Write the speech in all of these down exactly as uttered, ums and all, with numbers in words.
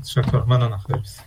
تشکر. ممنون خدا بیست.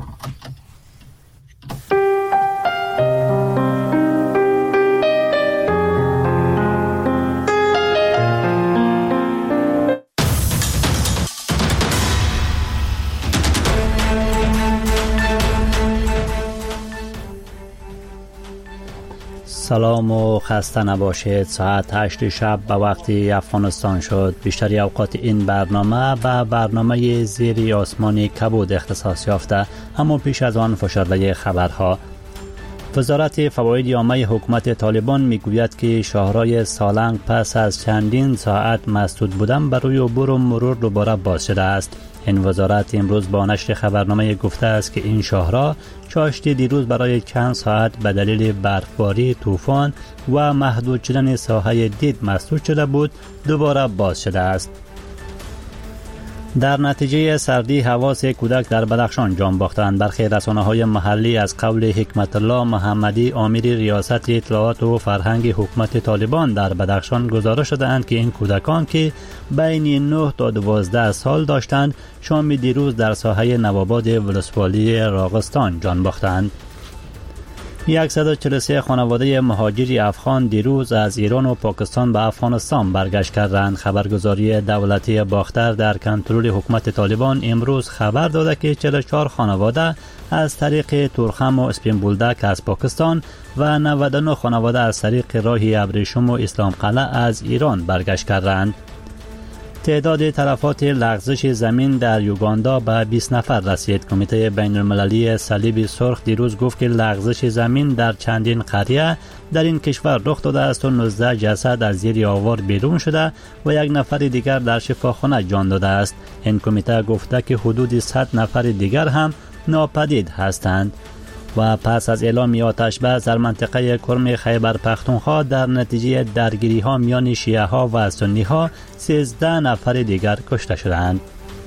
سلام و خسته نباشید. ساعت هشت شب به وقت افغانستان شد. بیشتری اوقات این برنامه به برنامه زیر آسمان کبود اختصاص یافته. اما پیش از آن فشرده خبرها. وزارت فواید عامه حکومت طالبان میگوید که شاهراه سالنگ پس از چندین ساعت مسدود بودن برای عبور و مرور دوباره باز شده است. این وزارت امروز با نشر خبرنامه گفته است که این شاهراه چاشت دیروز برای چند ساعت به دلیل برفباری، طوفان و محدود شدن ساحه دید مسدود شده بود، دوباره باز شده است. در نتیجه سردی حواس کودک در بدخشان جان باختند. برخی رسانه‌های محلی از قول حکمت الله محمدی امیر ریاست اطلاعات و فرهنگ حکومت طالبان در بدخشان گزارش دادند که این کودکان که بین نه تا دوازده سال داشتند شام دیروز در ساحه نوآباد ولسوالی راغستان جان باختند. صد و چهل و سه خانواده مهاجر افغان دیروز از ایران و پاکستان به افغانستان برگشت کردند. خبرگزاری دولتی باختر در کنترل حکومت طالبان امروز خبر داده که چهل و چهار خانواده از طریق تورخم و اسپین بولدک از پاکستان و نود و نه خانواده از طریق راه ابریشم و اسلام قلعه از ایران برگشت کردند. تعداد تلفات لغزش زمین در یوگاندا به بیست نفر رسید. کمیته بین المللی صلیب سرخ دیروز گفت که لغزش زمین در چندین قریه در این کشور رخ داده است و نوزده جسد از زیر آوار بیرون شده و یک نفر دیگر در شفاخانه جان داده است. این کمیته گفته که حدود صد نفر دیگر هم ناپدید هستند. و پس از اعلام آتش بس در منطقه کرم خیبر پختونخوا در نتیجه درگیری ها میان شیعه ها و سنی ها سیزده نفر دیگر کشته شدند.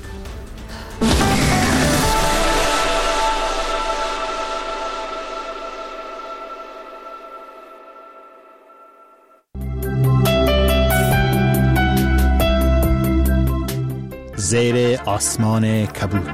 زیر آسمان کبود.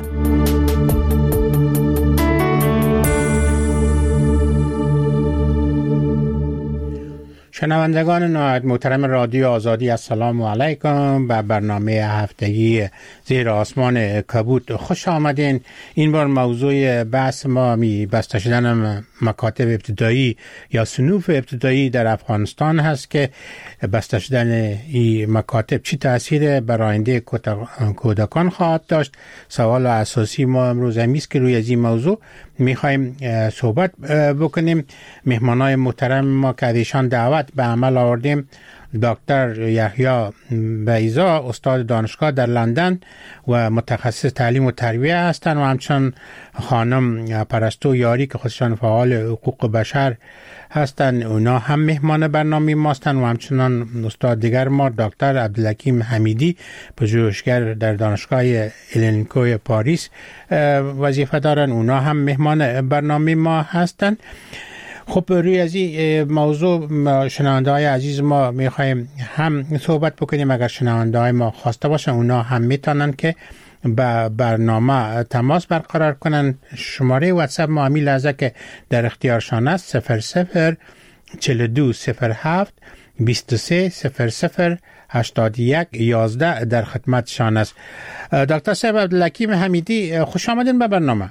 شنوندگان نهایت محترم رادیو آزادی، السلام علیکم. به برنامه هفتگی زیر آسمان کبود خوش آمدین. این بار موضوع بحث ما می بسته شدن مکاتب ابتدایی یا صنوف ابتدایی در افغانستان هست که بسته شدن این مکاتب چی تأثیر بر آینده کودکان خواهد داشت. سوال اساسی ما امروز همین است که روی از این موضوع میخوایم صحبت بکنیم. مهمانای محترم ما که ایشان دعوت به عمل آوردیم، دکتر یحیی بیضا استاد دانشگاه در لندن و متخصص تعلیم و تربیه هستند و همچنین خانم پرستو یاری که خودشان فعال حقوق بشر هستند، اونا هم مهمان برنامه ما هستند. و همچنین استاد دیگر ما دکتر عبدالحکیم حمیدی پژوهشگر در دانشگاه الینکوی پاریس وظیفه دارند، اونا هم مهمان برنامه ما هستند. خب روی از این موضوع شنونده های عزیز ما میخوایم هم صحبت بکنیم. اگر شنونده های ما خواسته باشن اونا هم میتونن که با برنامه تماس برقرار کنن. شماره واتساپ ما همین لحظه که در اختیارشان است صفر صفر چهل و دو صفر هفت بیست و سه صفر صفر هشتاد و یک یازده در خدمتشان است. دکتر صاحب عبدالحکیم حمیدی خوش آمدین به برنامه.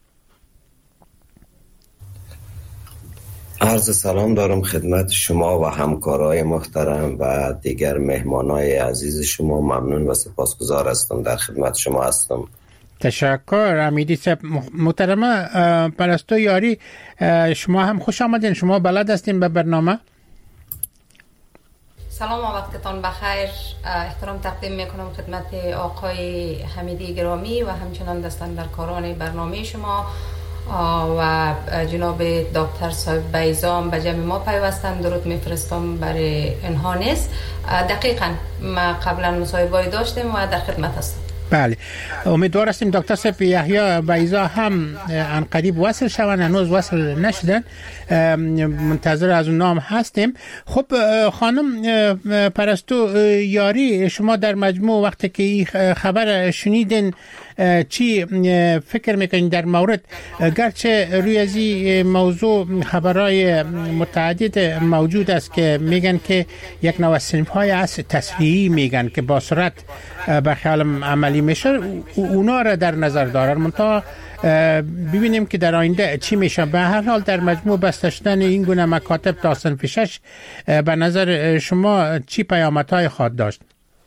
عرض سلام دارم خدمت شما و همکارای محترم و دیگر مهمانای عزیز شما. ممنون و سپاسگزار هستم، در خدمت شما هستم. تشکر امیدی صاحب. محترمه پرستو یاری شما هم خوش آمدین، شما بلد هستین به برنامه. سلام و وقتتان بخیر. احترام تقدیم میکنم خدمت آقای حمیدی گرامی و همچنان دستاندرکاران برنامه شما و جناب دکتر صاحب بیضا به جمع ما پیوستن. درود میفرستم برای اینها نیست. دقیقاً ما قبلا مصاحبه داشتیم و در خدمت هستم. بله، امیدوار هستیم دکتر صاحب یحیی بیضا هم ان قریب وصل شوند، هنوز وصل نشدن، منتظر از اون نام هستیم. خب خانم پرستو یاری، شما در مجموع وقتی که این خبر شنیدین چی فکر میکنین در مورد گرچه روی از این موضوع خبرهای متعدد موجود است که میگن که یک نوع صنف های از تصریحی میگن که با سرعت به خیال عملی میشه، اونا را در نظر دارن، منتها ببینیم که در آینده چی میشه. به هر حال در مجموع بسته شدن این گونه مکاتب تا صنف شش به نظر شما چی پیامدهای خواهد داشت؟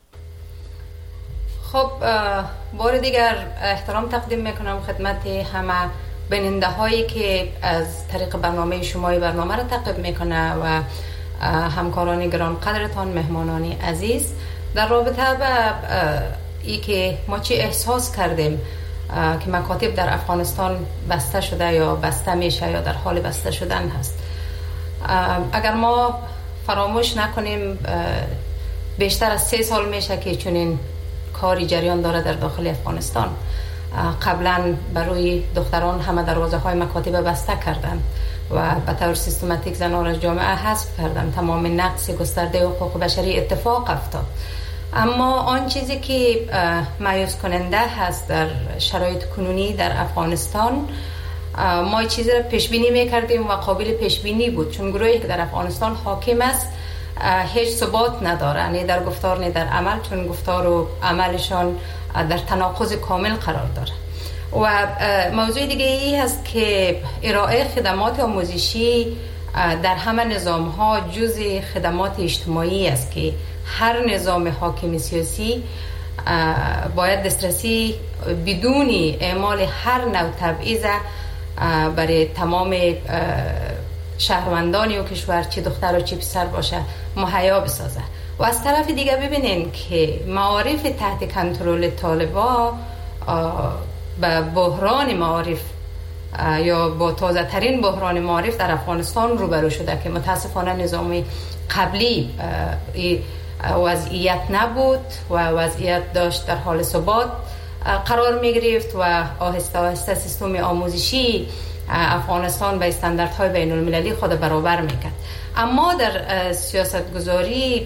خب بار دیگر احترام تقدیم میکنم خدمت همه بیننده هایی که از طریق برنامه شما برنامه را تعقیب میکنه و همکاران گران قدرتان، مهمانان عزیز، در رابطه با ای که ما چی احساس کردیم که مکاتب در افغانستان بسته شده یا بسته میشه یا در حال بسته شدن هست. اگر ما فراموش نکنیم بیشتر از سه سال میشه که چنین کاری جریان داره در داخل افغانستان. قبلا برای دختران همه دروازه های مکاتب بسته کردن و به طور سیستماتیک زنان از جامعه حذف کردن، تمام نقص گسترده حقوق بشری اتفاق افتاد. اما آن چیزی که مایوس کننده هست در شرایط کنونی در افغانستان، ما چیزی را پیش بینی میکردیم و قابل پیش بینی بود، چون گروهی که در افغانستان حاکم است هیچ ثبات نداره، نه در گفتار نه در عمل، چون گفتار و عملشان در تناقض کامل قرار داره. و موضوع دیگه ای هست که ارائه خدمات آموزشی در همه نظام ها جزء خدمات اجتماعی است که هر نظام حاکم سیاسی باید دسترسی بدون اعمال هر نوع تبعیض برای تمام شهروندانی و کشور، چه دختر و چه پسر باشه، مهیا بسازه. و از طرف دیگه ببینین که معارف تحت کنترل طالبا به بحران معارف یا با تازه ترین بحران معارف در افغانستان روبرو شده که متاسفانه نظام قبلی وضعیت نبود و وضعیت داشت در حال ثبات قرار می گرفت و آهسته آهسته سیستم آموزشی افغانستان به استانداردهای بین المللی خود برابر میکرد. اما در سیاست گذاری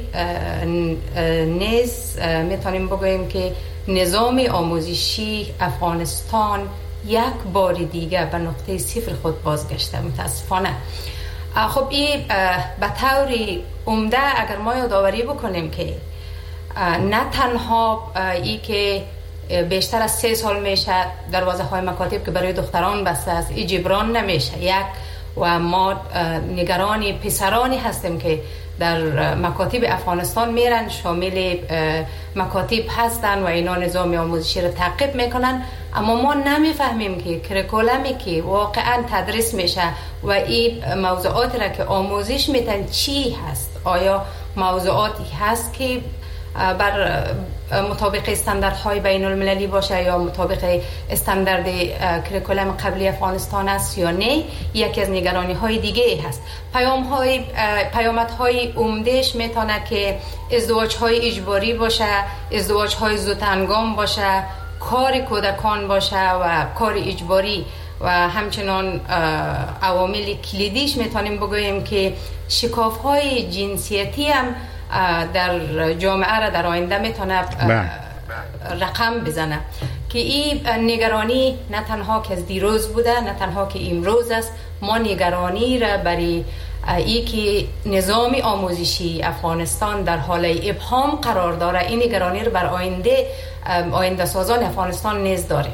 نیز میتونیم بگوییم که نظام آموزشی افغانستان یک بار دیگه به نقطه صفر خود بازگشته متاسفانه. خب این به طور عمده اگر ما یادآوری بکنیم که نه تنها ای که بیشتر از سه سال میشه دروازه های مکاتب که برای دختران بسته است ای جبران نمیشه، یک و ما نگران پسرانی هستیم که در مکاتب افغانستان میرن، شامل مکاتب هستن و اینا نظام آموزشی رو تعقیب میکنن، اما ما نمیفهمیم که کرکولمی که واقعا تدریس میشه و این موضوعات را که آموزش میتن چی هست، آیا موضوعاتی هست که بر مطابق استانداردهای بین المللی باشه یا مطابق استاندارد کریکولم قبلی افغانستان است یا نه. یکی از نگرانی های دیگه هست. پیام های پیامد های عمدهش میتونه که ازدواج های اجباری باشه، ازدواج های زودهنگام باشه، کار کودکان باشه و کار اجباری و همچنان عوامل کلیدیش میتونیم بگوییم که شکاف های جنسیتی هم در جامعه را در آینده میتونه رقم بزنه که این نگرانی نه تنها که از دیروز بوده، نه تنها که امروز است. ما نگرانی را برای ای که نظام آموزشی افغانستان در حال ابهام قرار داره، این نگرانی را بر آینده آینده سازان افغانستان نیز داریم.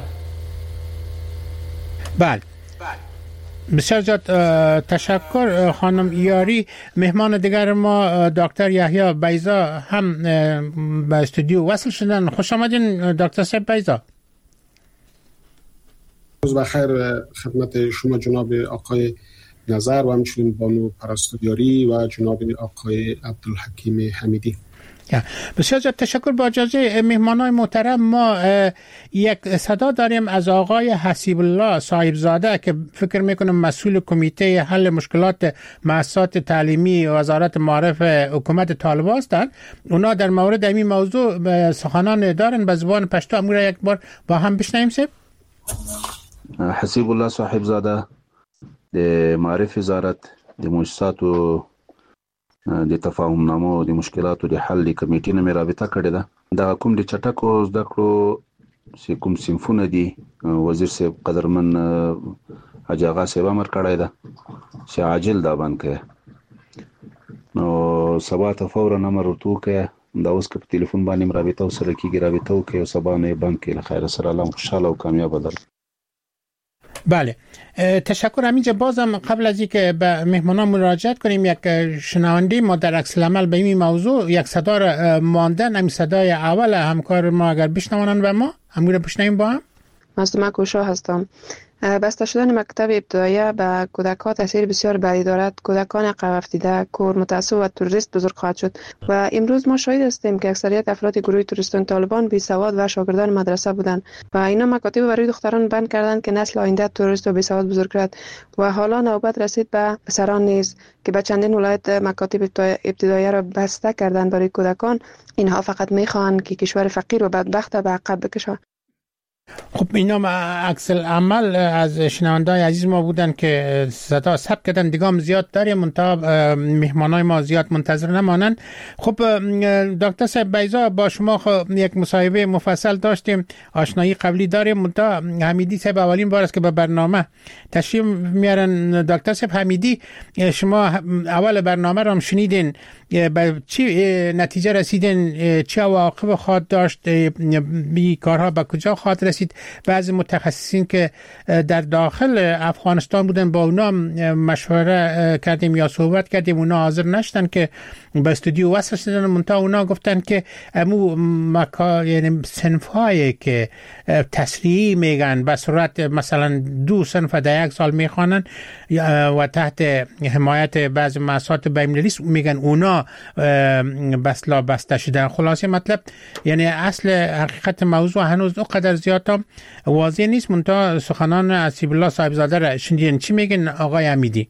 بله، بسیار زیاد تشکر خانم یاری. مهمان دیگر ما دکتر یحیی بیضا هم به استودیو وصل شدن. خوش آمدین دکتر صاحب بیضا. روز بخیر خدمت شما جناب آقای نظر و همچنین بانو پرستودیاری و جناب آقای عبدالحکیم حمیدی. بسیار زیاد تشکر. با اجازه مهمانای محترم ما یک صدا داریم از آقای حسیب الله صاحبزاده که فکر میکنم مسئول کمیته حل مشکلات مؤسسات تعلیمی وزارت معارف حکومت طالبان هستند. اونا در مورد این موضوع سخنان دارن به زبان پشتو. امور یک بار با هم بشنویم. سب حسیب الله صاحبزاده د معارف وزارت د مؤسسات و د تفاهم نامو د مشکلاتو د حل کمیټې نه مې رابطه کړې ده. دا کوم د چټکو زده کړو چې کوم صنفونه دي وزیر صاحب قدرمن حاجی آغا صاحب امر کړی ده چې عاجل دا بند کړي. نو سبا ته فورا امر ورته وکړه دا اوس که په تلیفون باندې رابطه سره کیږي رابطه وکړي او سبا نه بند کړي. له خیر سره الله خوشحاله او کامیاب در. بله تشکر. همینجا بازم قبل از اینکه به مهمانان مراجعت کنیم یک شنونده ما در عکس العمل به این موضوع یک صدا را ماندن. همین صدای اول همکار ما اگر بشنوانن و ما همون را بشنویم با هم. مصدومه کوشا هستم. بسته شدن مکتب ابتدایه به کودکان تاثیر بسیار بدی دارد. کودکان عقب افتاده، کور، متعصب و تروریست بزرگ خواهد شد و امروز ما شاهد هستیم که اکثریت افراد گروه تروریستان طالبان بی سواد و شاگردان مدرسه بودند و اینا مکاتب برای دختران بند کردند که نسل آینده تروریست و بی سواد بزرگ کرد و حالا نوبت رسید به پسران نیز که به چندین ولایت مکاتب ابتدایه را بسته کردند برای کودکان. اینها فقط میخواهند که کشور فقیر و بدبخت به عقب بکشند. خب اینا عکس العمل از شنونده‌های عزیز ما بودن که صدا ثبت کردن. دیگه زیاد داریم منتها مهمانای ما زیاد منتظر نمانن. خب دکتر صاحب بیضا با شما خب یک مصاحبه مفصل داشتیم، آشنایی قبلی داریم. منتها حمیدی صاحب اولین بار است که به برنامه تشریف میارن. دکتر صاحب حمیدی شما اول برنامه رو هم شنیدین، به چی نتیجه رسیدین؟ چه عواقب خواهد داشت؟ بی کارها به کجا خواهد رسید؟ بعضی متخصصین که در داخل افغانستان بودن با اونا مشوره کردیم یا صحبت کردیم، اونا حاضر نشدن که به استودیو وصل شدن. منتها اونا گفتن که امو مکا یعنی صنفایی که تسریعی میگن به صورت مثلا دو صنف در یک سال میخوانن و تحت حمایت بعضی مؤسسات بین‌المللی میگن اونا بسلا بسته شدن. خلاصه مطلب یعنی اصل حقیقت موضوع هنوز اونقدر زیاد هم واضح نیست. منتها سخنان اسیب الله صاحب زاده را شنیدین. چی میگن آقای حمیدی؟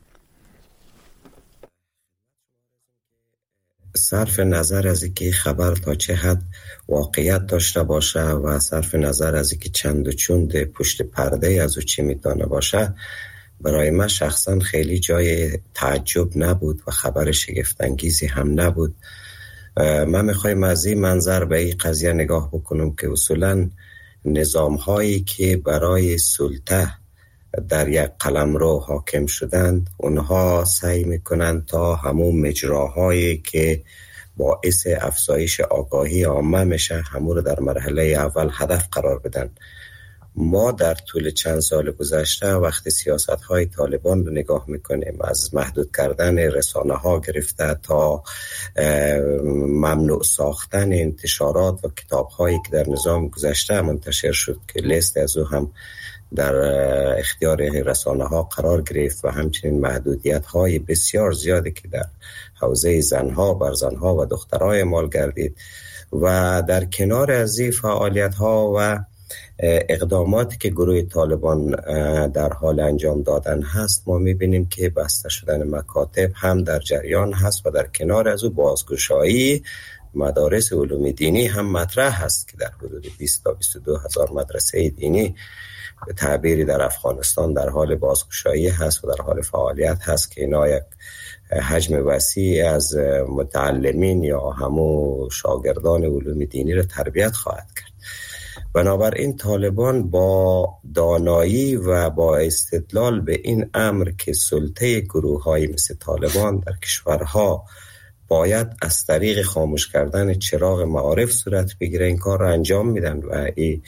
صرف نظر از اینکه خبر تا چه حد واقعیت داشته باشه و صرف نظر از اینکه چند و چند پشت پرده از او چی میتونه باشه، برای من شخصا خیلی جای تعجب نبود و خبر شگفت‌انگیزی هم نبود. من میخوایم از این منظر به این قضیه نگاه بکنم که اصولا نظام هایی که برای سلطه در یک قلمرو حاکم شدند، اونها سعی میکنند تا همون مجراهایی که باعث افزایش آگاهی عامه میشه همون رو در مرحله اول هدف قرار بدن. ما در طول چند سال گذشته وقتی سیاست‌های طالبان رو نگاه میکنیم، از محدود کردن رسانه ها گرفته تا ممنوع ساختن انتشارات و کتاب هایی که در نظام گذشته منتشر شد که لیست از او هم در اختیار رسانه ها قرار گرفت و همچنین محدودیت های بسیار زیادی که در حوزه زنها بر زنها و دخترها اعمال گردید. و در کنار از این فعالیت ها و اقداماتی که گروه طالبان در حال انجام دادن هست، ما میبینیم که بسته شدن مکاتب هم در جریان هست و در کنار از او بازگشایی مدارس علوم دینی هم مطرح هست که در حدود بیست تا بیست و دو هزار مدرسه دینی به تعبیری در افغانستان در حال بازگشایی هست و در حال فعالیت هست که اینا یک حجم وسیع از متعلمین یا همون شاگردان علوم دینی را تربیت خواهد کرد. بنابراین طالبان با دانایی و با استدلال به این امر که سلطه گروه‌های مثل طالبان در کشورها باید از طریق خاموش کردن چراغ معارف صورت بگیره، این کار را انجام میدن و این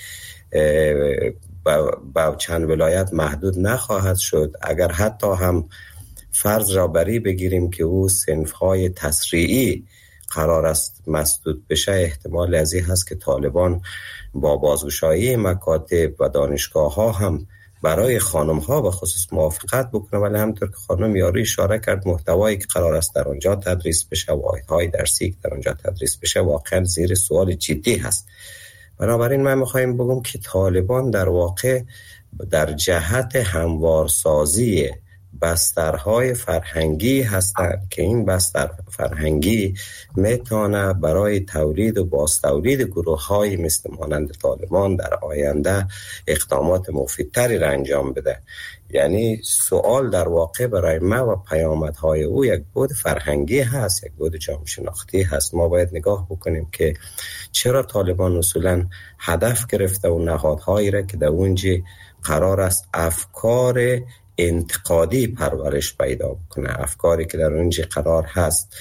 با چند ولایت محدود نخواهد شد. اگر حتی هم فرض را بری بگیریم که او صنف‌های تسریعی قرار است مسدود بشه، احتمال از این هست که طالبان با بازگشایی مکاتب و دانشگاه ها هم برای خانم ها به خصوص موافقت بکنه. ولی همونطور که خانم یاری اشاره کرد، محتوایی که قرار است در آنجا تدریس بشه، واحدهای درسی که در آنجا تدریس بشه، واقعا زیر سوال جدی هست. بنابراین من میخوایم بگم که طالبان در واقع در جهت هموارسازی بسترهای فرهنگی هستند که این بستر فرهنگی میتونه برای تولید و بازتولید گروه های مثل مانند طالبان در آینده اقدامات مفیدتری را انجام بده. یعنی سوال در واقع برای ما و پیامدهای او یک بود فرهنگی هست، یک بود جامعه شناختی هست. ما باید نگاه بکنیم که چرا طالبان اصولا هدف گرفته و نهادهایی را که در اونجا قرار است افکار انتقادی پرورش پیدا بکنه، افکاری که در اونجا قرار هست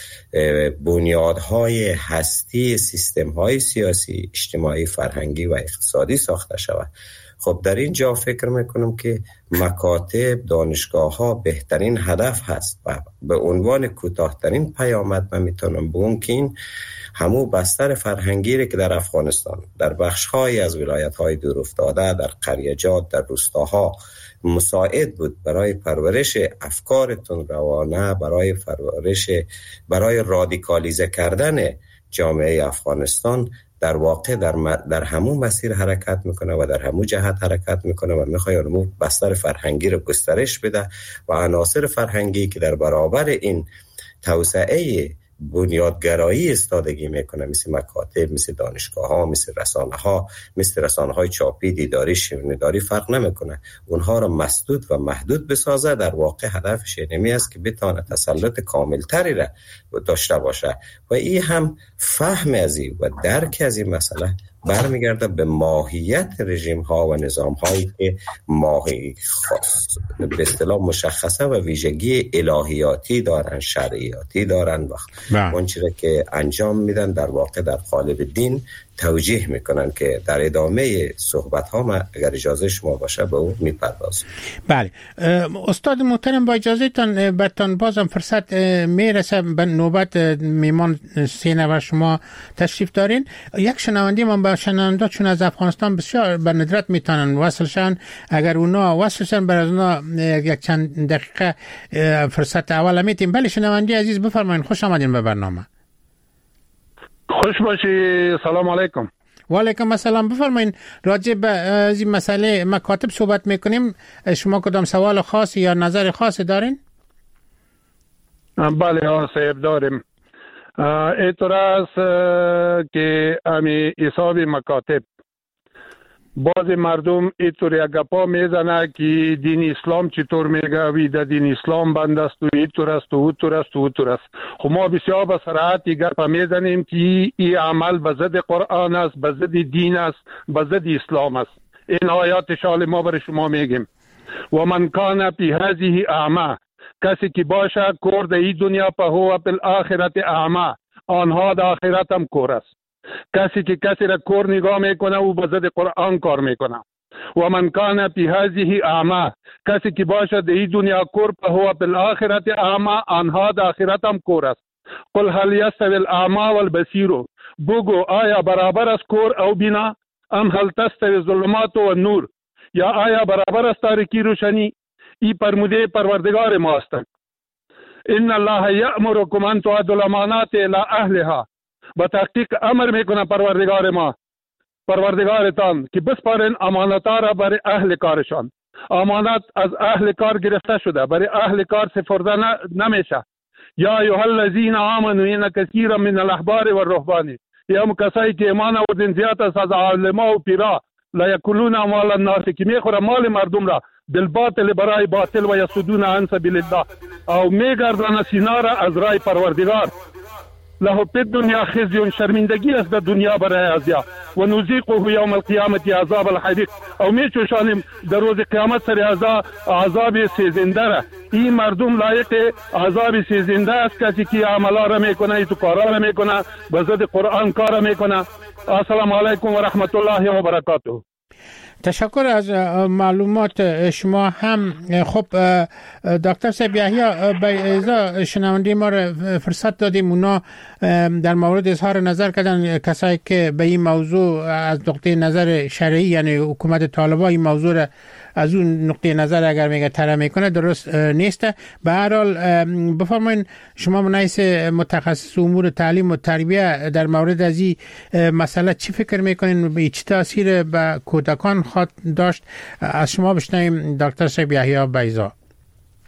بنیادهای هستی سیستم‌های سیاسی، اجتماعی، فرهنگی و اقتصادی ساخته شود. خب در این جا فکر میکنم که مکاتب، دانشگاه ها بهترین هدف هست و به عنوان کوتاه‌ترین پیامد من میتونم بگم که این همو بستر فرهنگی که در افغانستان در بخش‌های از ولایت‌های دور افتاده، در قریه‌جات، در روستاها مساعد بود برای پرورش افکار تندروانه، برای پرورش برای رادیکالیزه کردن جامعه افغانستان، در واقع در, در همون مسیر حرکت میکنه و در همون جهت حرکت میکنه و میخواد اون بستر فرهنگی رو گسترش بده و عناصر فرهنگی که در برابر این توسعه بنیادگرایی استادگی میکنه، مثل مکاتب، مثل دانشگاه ها، مثل رسانه ها، مثل رسانه های چاپی، دیداری، شنیداری فرق نمیکنه، اونها را مسدود و محدود بسازه. در واقع هدفش اینمی است که بتونه تسلط کاملتری را داشته باشه و این هم فهم از این و درک از این مسئله برمیگرده به ماهیت رژیم ها و نظام هایی که ماهی خاص به اصطلاح مشخصه و ویژگی الهیاتی دارن، شرعیاتی دارن و اون چیزی که انجام میدن در واقع در قالب دین توجیه میکنن که در ادامه صحبت ها ما اگر اجازه شما باشه به اون میپردازم. بله استاد محترم، با اجازه تان برتان بازم فرصت میرسه به نوبت میمان سینه و شما تشریف دارین. یک شنوندی من با شنونده چون از افغانستان بسیار به ندرت میتونن وصل شن، اگر اونا وصل شن بر از اونا یک چند دقیقه فرصت اول میتیم. بله شنوندی عزیز بفرمایید، خوش آمدین به برنامه. خوش باشی. سلام علیکم. و علیکم السلام. بفرمایید راجع به این مسئله مکاتب صحبت میکنیم، شما کدام سوال خاصی یا نظر خاصی دارین؟ بله آصف داریم. اعتراض که امی حساب مکاتب بعض مردم اینطوری گپا میزنه که دین اسلام چطور میگه وی دین اسلام بند است و اینطور است و اونطور است و اونطور است. خب ما بسیار به صراحت گپ میزنیم که این عمل به ضد قرآن است، به ضد دین است، به ضد اسلام است. این آیات شال ما بر شما میگیم و من کان فی هذه اعما، کسی که باشه کور در این دنیا په هو فی الاخرت اعما، آنها در آخرت هم کور است. کسی که کسی را کور نگاه میکنه او به ضد قرآن کار میکنه. و من کان فی هذه اعما، کسی که باشه در این دنیا کور فهو فی الاخرت اعما، آنها در آخرت هم کور است. قل هل یستوی الاعما والبصیر، بگو آیا برابر است کور او بینا؟ ام هل تستوی الظلمات و النور، یا آیا برابر است تاریکی روشنی؟ ای فرموده پروردگار ما است. ان الله یأمرکم ان تؤدوا الامانات الی اهلها، با تحقیق امر میکنه پروردگار ما پروردگارتان که بسپارین امانت‌ها را برای اهل کارشان. امانت از اهل کار گرفته شده، برای اهل کار سپرده نمیشه. یا ایها الذین آمنوا ان کثیرا من الاحبار والرهبان، یا کسایی که ایمان آوردین زیاد از علما و پیرا، لا یاکلون اموال الناس، که میخوره مال مردم را بالباطل برای باطل و یصدون عن سبیل الله، او میگردانه سینا را از راه پروردگار. له فی الدنیا خزی، شرمندگی است در دنیا برای ازیا، و نذیقه یوم القیامت عذاب الحریق، او میچوشانیم در روز قیامت سر عذاب عذاب سوزنده را. این مردم لایق عذاب سوزنده است کسی که عملا را میکنه، ای تو کارا را میکنه، به ضد قرآن کار میکنه. السلام علیکم و رحمت الله و برکاته. تشکر از معلومات شما. هم خب دکتر صاحب یحیی بیضا شنونده ما را فرصت دادیم، اونا در مورد اظهار نظر کردن کسایی که به این موضوع از نقطه نظر شرعی، یعنی حکومت طالبان این موضوع را از اون نقطه نظر اگر میگه طرح میکنه درست نیست. به هر حال بفرمایید شما منایس متخصص امور تعلیم و تربیه در مورد از این مسئله چی فکر میکنین، به چه تاثیر به کودکان خواهد داشت؟ از شما بشنویم دکتر صاحب یحیی بیضا.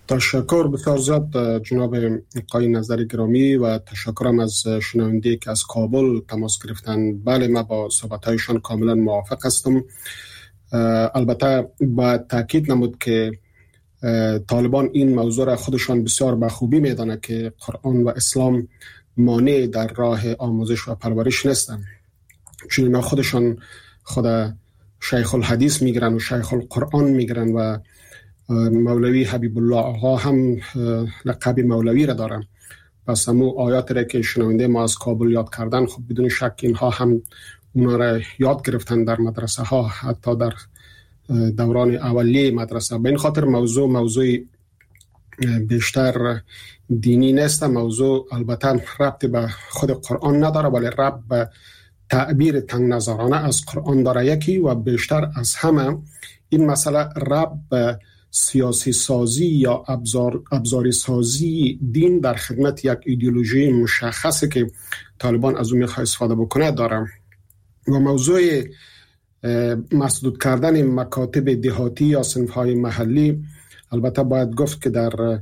تشکر بسیار زیاد جناب آقای نظری گرامی و تشکرم از شنونده که از کابل تماس گرفتن. بله، ما با صحبت‌هایشان کاملا موافق هستم. البته باید تاکید نمود که طالبان این موضوع را خودشان بسیار به خوبی میدانند که قرآن و اسلام مانع در راه آموزش و پرورش نیستند، چون اینا خودشان خود شیخ الحدیث میگیرن و شیخ القرآن میگیرن و مولوی حبیب الله آقا هم لقب مولوی را دارن. پس همون آیات را که شنونده ما از کابل یاد کردن، خب بدون شک اینها هم اونا را یاد گرفتن در مدرسه ها، حتی در دوران اولیه مدرسه. به این خاطر موضوع موضوع بیشتر دینی نیست. موضوع البته ربط به خود قرآن نداره، ولی ربط به تعبیر تنگ نظرانه از قرآن داره یکی، و بیشتر از همه این مسئله ربط به سیاسی سازی یا ابزار ابزاری سازی دین در خدمت یک ایدئولوژی مشخصه که طالبان از اون میخواد استفاده بکنه داره. و موضوع مسدود کردن مکاتب دهاتی یا صنف‌های محلی، البته باید گفت که در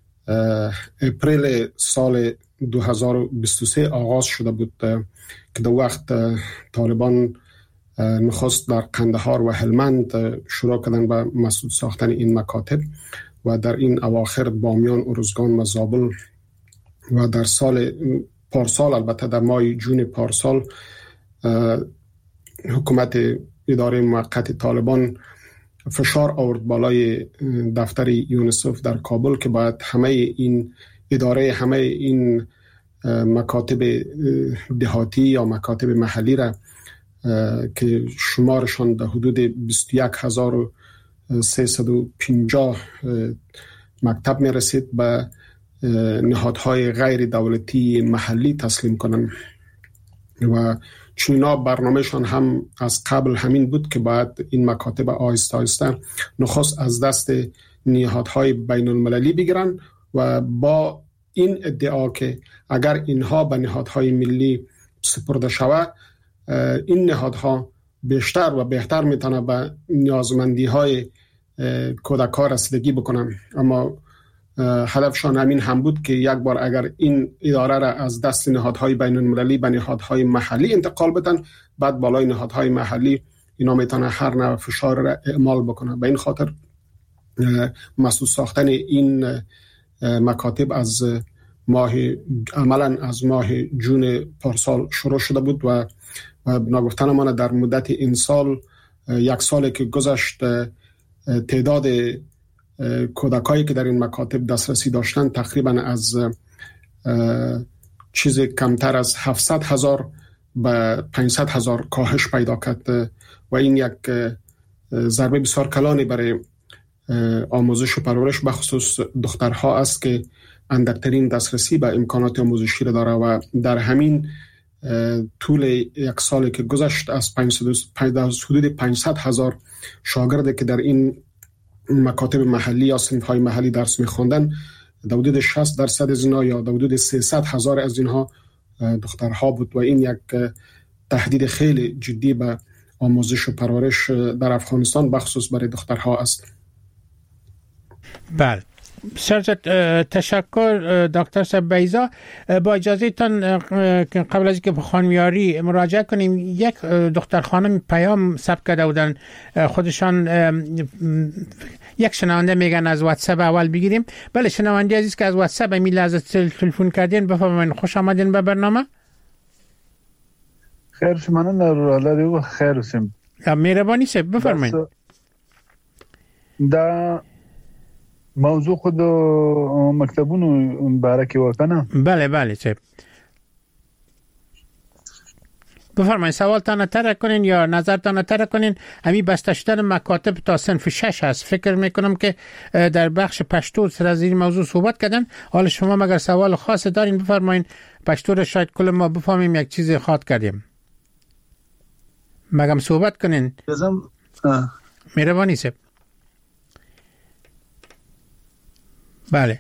اپریل سال دو هزار و بیست و سه آغاز شده بود که در وقت طالبان نخست در قندهار و هلمند شروع کردن به مسدود ساختن این مکاتب و در این اواخر بامیان، ارزگان و زابل، و در سال پارسال، البته در ماه جون پارسال، حکومت اداره موقت طالبان فشار آورد بالای دفتر یونسف در کابل که باید همه این اداره همه این مکاتب دهاتی یا مکاتب محلی را که شمارشان در حدود بیست و یک هزار و سیصد و پنجاه مکتب می رسید، به نهادهای غیر دولتی محلی تسلیم کنند. و چون اینا برنامهشان هم از قبل همین بود که باید این مکاتب آهسته آهسته نخست از دست نهادهای بین المللی بگیرن و با این ادعا که اگر اینها به نهادهای ملی سپرده شود، این نهادها بیشتر و بهتر میتونه به نیازمندی های کودکان رسیدگی بکنن. اما هدفشان همین هم بود که یک بار اگر این اداره را از دست نهادهای بین المللی به نهادهای محلی انتقال بدن، بعد بالای نهادهای محلی اینا میتونه هر نوع فشار را اعمال بکنه. به این خاطر مسدود ساختن این مکاتب از ماه عملا از ماه جون پارسال شروع شده بود و ناگفتن ما در مدت این سال، یک سالی که گذشت، تعداد کودکایی که در این مکاتب دسترسی داشتن تقریبا از چیز کمتر از هفتصد هزار به پانصد هزار کاهش پیدا کرد و این یک ضربه بسیار کلانی برای آموزش و پرورش بخصوص دخترها است که اندکترین دسترسی به امکانات آموزشی را داره و در همین طول یک سالی که گذشت از حدود پانصد هزار شاگردی که در این مکاتب محلی یا صنف‌های محلی درس می‌خواندن، در حدود شصت درصد از اینها یا در حدود سیصد هزار از اینها دخترها بود و این یک تهدید خیلی جدی به آموزش و پرورش در افغانستان بخصوص برای دخترها است. بله، سرجت تشکر دکتر صاحب بیضا. با اجازه تان قبل از اینکه به خانمیاری مراجعه کنیم، یک دختر خانم پیام ثبت کرده بودن، خودشان یک شنونده میگن از واتساپ اول بگیریم. بله شنونده عزیز که از واتساپ می لحظه تلفن کردین، بفرمایید. خوش آمدین به برنامه. خیر شما نه خیر هستیم. مهربانی صاحب بفرمایید. دا موضوع خود مکتبونو بارکی وکنه. بله بله صاحب بفرمایید، سوالتان طرح کنین یا نظرتان طرح کنین. همین بسته شدن مکاتب تا صنف شش هست. فکر میکنم که در بخش پشتو سر از این موضوع صحبت کردن. حالا شما مگر سوال خاص دارین بفرمایید. پشتو را شاید کل ما بفهمیم یک چیز خاط کردیم. مگم صحبت کنین. مهربانی صاحب. بله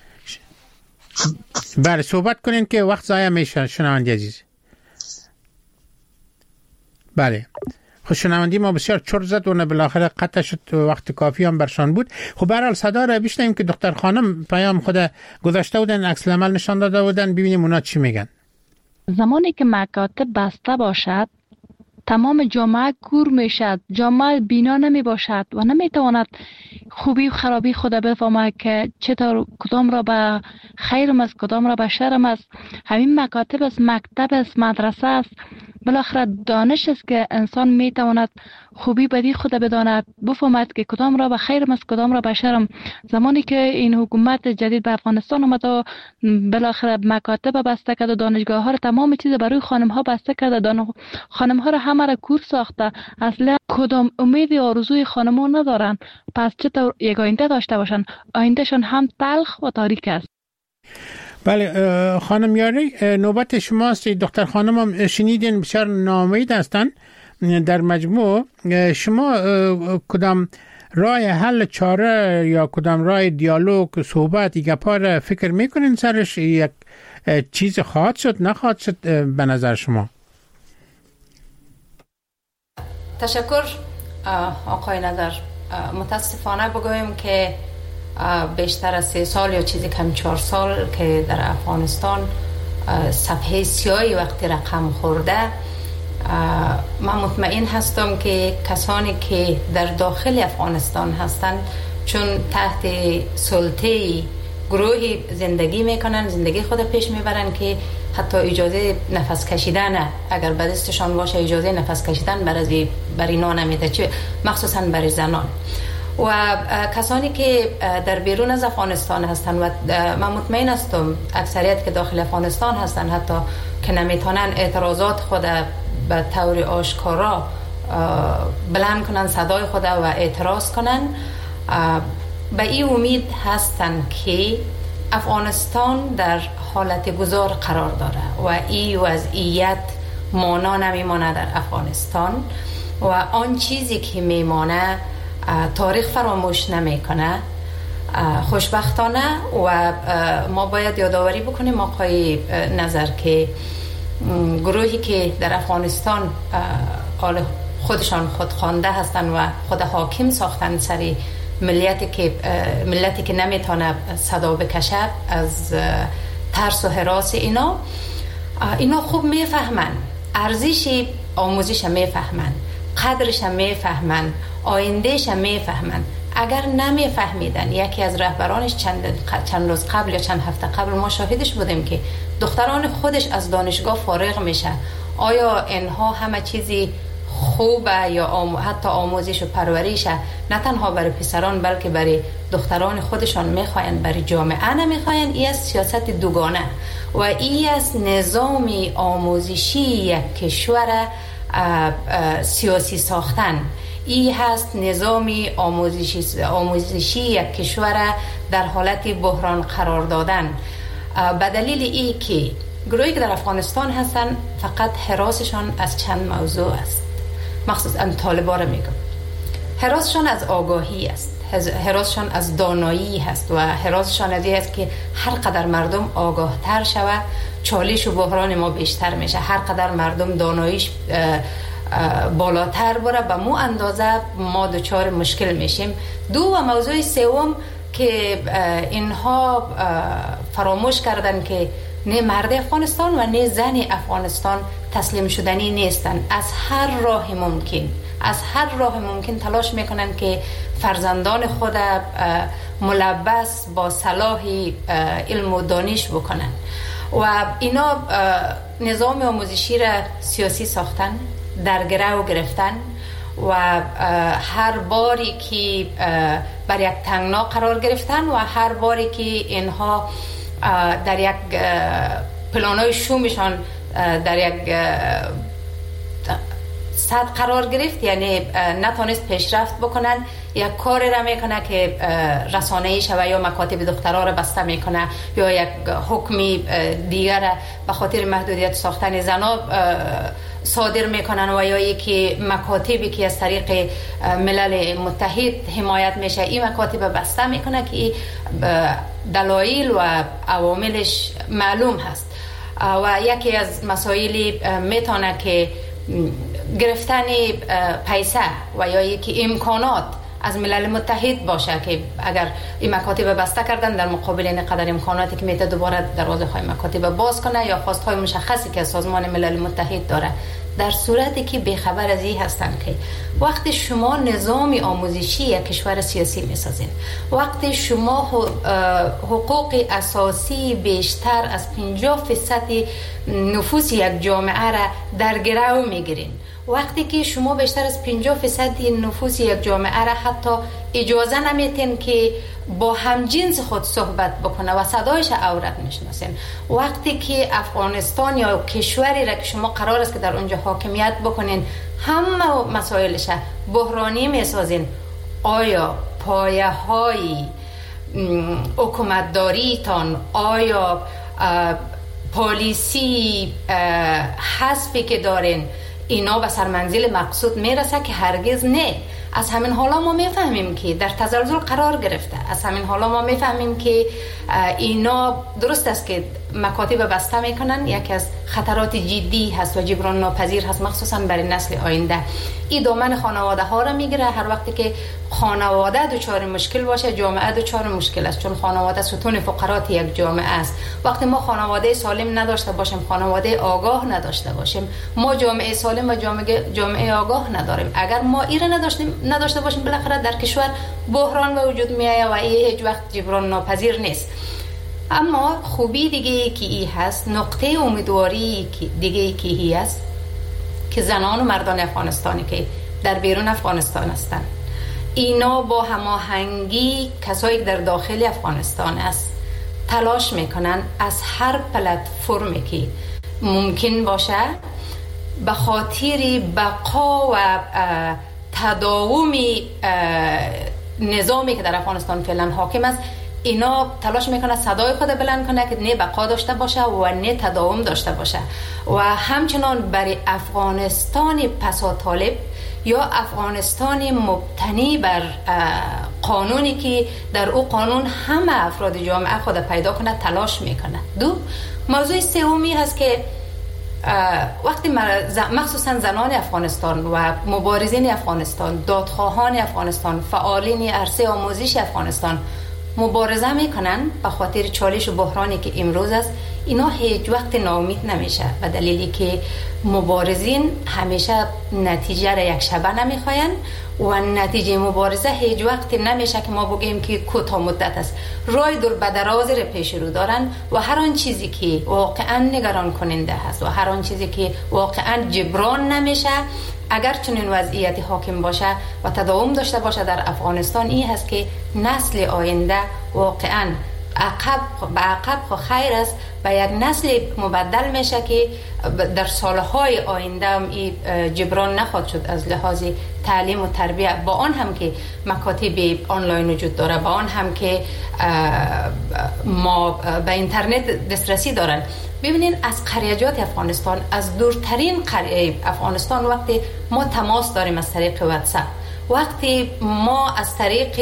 بله صحبت کنین که وقت ضایع میشه شنونده عزیز. بله خوشنوندی ما بسیار چرت زد و بالاخره قطع شد، وقت کافی هم برشان بود. خب به هر حال صدا را بشنویم که دکتر خانم پیام خود گذاشته بودن، عکس العمل نشان داده بودن، ببینیم اونا چی میگن. زمانی که مکاتب بسته باشد تمام جامعه کور میشد، جامعه بینا نمی باشد و نمی تواند خوبی و خرابی خود بفهمد که چطور کدام را به خیرم است کدام را به شرم است. همین مکاتب است، مکتب است، مدرسه است، بالاخره دانش است که انسان می تواند خوبی بدی خود بداند، بفهمد که کدام را به خیرم است کدام را به شرم. زمانی که این حکومت جدید به افغانستان آمد و بالاخره مکاتب بسته کرد و دانشگاه ها را تمام چیز برای خانم ها بسته کرد، دان خانم ها را همه را کور ساخته، اصلا کدام امید و آرزوی خانم ها ندارن. پس چطور یک آینده داشته باشن؟ آیندهشان هم تلخ و تاریک است. بله خانم یاری، نوبت شماست. دکتر خانم هم شنیدین بسیار ناامید هستن. در مجموع شما کدام راه حل چاره یا کدام راه دیالوگ صحبت گپار فکر میکنین سرش یک چیز خواهد شد نخواهد شد به نظر شما؟ تشکر آقای نظر. متاسفانه بگویم که بیشتر از سه سال یا چیزی کم چهار سال که در افغانستان صفحه سیاهی وقتی رقم خورده، من مطمئن هستم که کسانی که در داخل افغانستان هستند چون تحت سلطه گروهی زندگی میکنن، زندگی خود پیش میبرن که حتی اجازه نفس کشیدن اگر به دستشان باشه اجازه نفس کشیدن برای بر اینا نمیده، چه مخصوصا برای زنان و کسانی که در بیرون از افغانستان هستند. و من مطمئن هستم اکثریت که داخل افغانستان هستند حتی که نمیتونن اعتراضات خود به طور آشکارا بلند کنن صدای خود و اعتراض کنن، به این امید هستند که افغانستان در حالت گذار قرار داره و این وضعیت مانا نمیمانه در افغانستان و آن چیزی که میمانه تاریخ فراموش نمیکنه. خوشبختانه و ما باید یادآوری بکنیم آقای نظر که گروهی که در افغانستان خودشان خودخوانده هستند و خود حاکم ساختن سری ملتی که ملتی که نمیتونه صدا بکشه از ترس و هراس اینا اینا خوب میفهمن، ارزش آموزش میفهمن، قدرش میفهمن، آیندهش میفهمن. اگر نمیفهمیدن، یکی از رهبرانش چند چند روز قبل یا چند هفته قبل ما شاهدش بودیم که دختران خودش از دانشگاه فارغ میشه، آیا اینها همه چیزی خوبه یا آم... حتی آموزش و پرورش نه تنها برای پسران بلکه برای دختران خودشان میخواین، برای جامعه نمیخواین؟ این از سیاست دوگانه و این از نظام آموزشی یک کشور سیاسی ساختن. این هست نظام آموزشی آموزشی یک کشور در حالت بحران قرار دادن. به دلیل ای که گروهی که در افغانستان هستن فقط حراسشان از چند موضوع است، مخصوصا طالبان رو میگم. حراسشان از آگاهی است، حراسشان از دانایی هست و حراسشان از این است که هر قدر مردم آگاه تر شود چالش و بحران ما بیشتر میشه، هر قدر مردم داناییش بالاتر بره به مو اندازه ما دچار مشکل میشیم. دو و موضوع سوم که اینها فراموش کردن که نه مرد افغانستان و نه زن افغانستان تسلیم شدنی نیستن. از هر راه ممکن از هر راه ممکن تلاش میکنن که فرزندان خود ملبس با صلاح علم و دانش بکنن و اینا نظام آموزشی را سیاسی ساختن، در گرو گرفتن و هر باری که بر یک تنگنا قرار گرفتن و هر باری که اینها در یک پلانای شومشان در یک صد قرار گرفت، یعنی نتونست پیشرفت بکنن، یک کاری را میکنه که رسانه‌ای شوه یا مکاتب دخترها را بسته میکنه یا یک حکمی دیگر به خاطر محدودیت ساختن زنا صادر میکنن و یا یکی مکاتبی که از طریق ملل متحد حمایت میشه این مکاتب بسته میکنه که دلایل و عواملش معلوم هست و یکی از مسائلی میتونه که گرفتن پیسه و یا یکی امکانات از ملل متحد باشه که اگر این مکاتب بسته کردن در مقابل این قدر امکاناتی که میته دوباره دروازه های مکاتب باز کنه یا خواست های مشخصی که سازمان ملل متحد داره، در صورتی که بیخبر از این هستن که وقتی شما نظام آموزشی یک کشور سیاسی میسازین، وقتی شما حقوق اساسی بیشتر از پنجاه فیصد نفوس یک جامعه را در گرو میگیرین، وقتی که شما بیشتر از پنجاه فیصد نفوس یک جامعه را حتی اجازه نمیتین که با همجنس خود صحبت بکنه و صدایش عورت میشناسین، وقتی که افغانستان یا کشوری را که شما قرار است که در اونجا حاکمیت بکنین همه مسائلش بحرانی میسازین، آیا پایه های حکومتداریتان، آیا پالیسی حسبی که دارین اینا به سرمنزل مقصود میرسه؟ که هرگز نه. از همین حالا ما میفهمیم که در تزلزل قرار گرفته، از همین حالا ما میفهمیم که اینا درست است که مکاتب بسته میکنن، یکی از خطرات جدی هست و جبران ناپذیر هست، مخصوصا برای نسل آینده. این دامن خانواده ها را میگیره. هر وقتی که خانواده دچار مشکل باشه، جامعه دچار مشکل است، چون خانواده ستون فقرات یک جامعه است. وقتی ما خانواده سالم نداشته باشیم، خانواده آگاه نداشته باشیم، ما جامعه سالم و جامعه جامعه آگاه نداریم. اگر ما ایره نداشتیم نداشته باشیم، بالاخره در کشور بحران به وجود میاد و این هیچ وقت جبران ناپذیر نیست. اما خوبی دیگه که ای هست، نقطه امیدواری دیگه ای که ای هست که زنان و مردان افغانستانی که در بیرون افغانستان هستند، اینا با هماهنگی کسایی که در داخل افغانستان است تلاش میکنن از هر پلتفرمی که ممکن باشه به خاطر بقا و تداوم نظامی که در افغانستان فعلا حاکم است، اینا تلاش میکنه صدای خود بلند کنه که نه بقا داشته باشه و نه تداوم داشته باشه. و همچنان برای افغانستان پسا طالب یا افغانستان مبتنی بر قانونی که در او قانون همه افراد جامعه خود پیدا کنه تلاش میکنه. دو موضوع سومی هست که وقتی مخصوصا زنان افغانستان و مبارزین افغانستان، دادخواهان افغانستان، فعالین عرصه آموزش افغانستان مبارزه میکنن به خاطر چالش و بحرانی که امروز است، اینا هیچ وقت ناامید نمیشه، به دلیلی که مبارزین همیشه نتیجه را یک شبه نمیخواین و نتیجه مبارزه هیچ وقت نمیشه که ما بگیم که کوتاه مدت است. راه دور به دراز را پیش رو دارن و هر آن چیزی که واقعا نگران کننده هست و هر آن چیزی که واقعا جبران نمیشه، اگر چنین وضعیتی حاکم باشه و تداوم داشته باشه در افغانستان، این هست که نسل آینده واقعا عقب به عقب خو خیر است و یک نسل مبدل میشه که در سالهای آینده هم جبران نخواهد شد از لحاظ تعلیم و تربیت، با آن هم که مکاتب آنلاین وجود داره، با آن هم که ما به اینترنت دسترسی دارن. ببینین از قریجات افغانستان، از دورترین قریه افغانستان، وقتی ما تماس داریم از طریق واتساپ، وقتی ما از طریق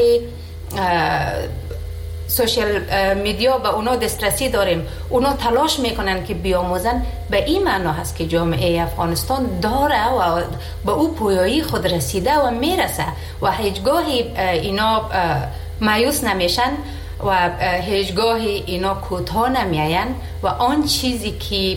سوشال میدیا به اونا دسترسی داریم، اونا تلاش میکنن که بیاموزن، به این معنا هست که جامعه افغانستان داره و به او پویایی خود رسیده و میرسه و هیچگاهی اینا مایوس نمیشن و هیچگاهی اینا کوتاه نمیاین و آن چیزی که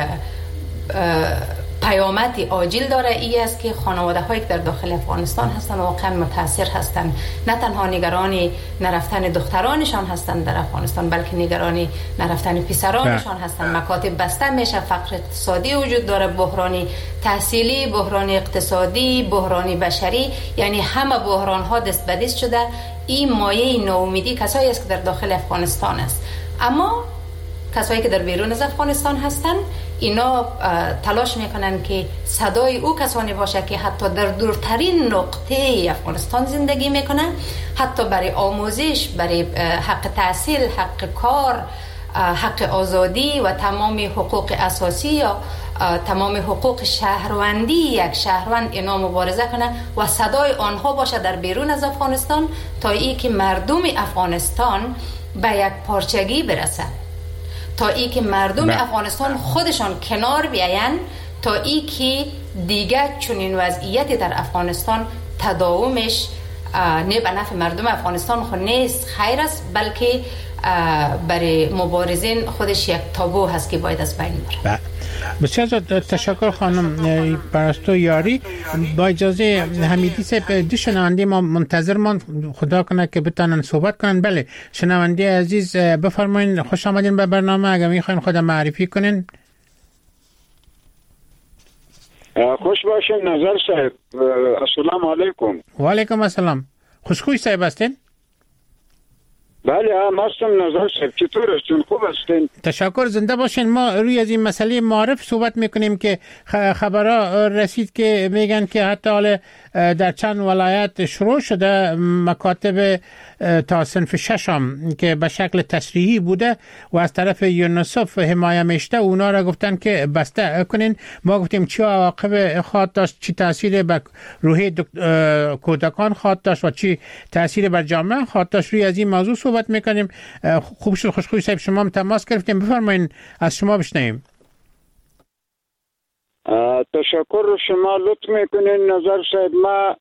پیامد عاجل داره ای است که خانواده هایی که در داخل افغانستان هستن واقعا متاثر هستن، نه تنها نگران نرفتن دخترانشان هستن در افغانستان، بلکه نگران نرفتن پسرانشان هستن. مکاتب بسته میشه، فقر اقتصادی وجود داره، بحرانی تحصیلی، بحرانی اقتصادی، بحرانی بشری، یعنی همه بحران ها دست به دست شده. این مایه ناامیدی کسایی است که در داخل افغانستان است. اما کسایی که در بیرون از افغانستان هستن، اینا تلاش میکنن که صدای او کسانی باشه که حتی در دورترین نقطه افغانستان زندگی میکنن، حتی برای آموزش، برای حق تحصیل، حق کار، حق آزادی و تمام حقوق اساسی یا تمام حقوق شهروندی یک شهروند اینا مبارزه کنه و صدای آنها باشه در بیرون از افغانستان، تا ای که مردم افغانستان به یک پارچگی برسن، تا ای که مردم افغانستان خودشان کنار بیاین، تا ای که دیگه چنین وضعیتی در افغانستان تداومش نه به نفع مردم افغانستان خود نیست خیر است، بلکه برای مبارزین خودش یک تابو هست که باید از بین بره. بسیار تشکر خانم پرستو یاری. با اجازه حمیدی صاحب، دو شنونده ما منتظر من، خدا کنه که بتونن صحبت کنن. بله شنونده عزیز بفرمایید، خوش آمدین به برنامه. اگر میخواین خود معرفی کنین. خوش باشین نظر صاحب. السلام علیکم. و علیکم السلام. خوشخوی صاحب هستین؟ بله هم هستم نظر صاحب. چطور هستین؟ خوب هستین؟ تشکر، زنده باشین. ما روی از این مسئله معرف صحبت میکنیم که خبرها رسید که میگن که حتی حالا در چند ولایت شروع شده مکاتب تا صنف ششم که به شکل تشریحی بوده و از طرف یونیسف حمایه میشته، اونا را گفتن که بسته کنین. ما گفتیم چه عواقب خواهد داشت، چی تاثیر بر روحیه کودکان خواهد داشت و چی تاثیر بر جامعه خواهد داشت. روی از این موضوع صحبت میکنیم. خوب شد خوشخوی صاحب شما هم تماس گرفتیم، بفرمایین از شما بشنویم. تشکر شما لطف میکنین نظر صاحب. ما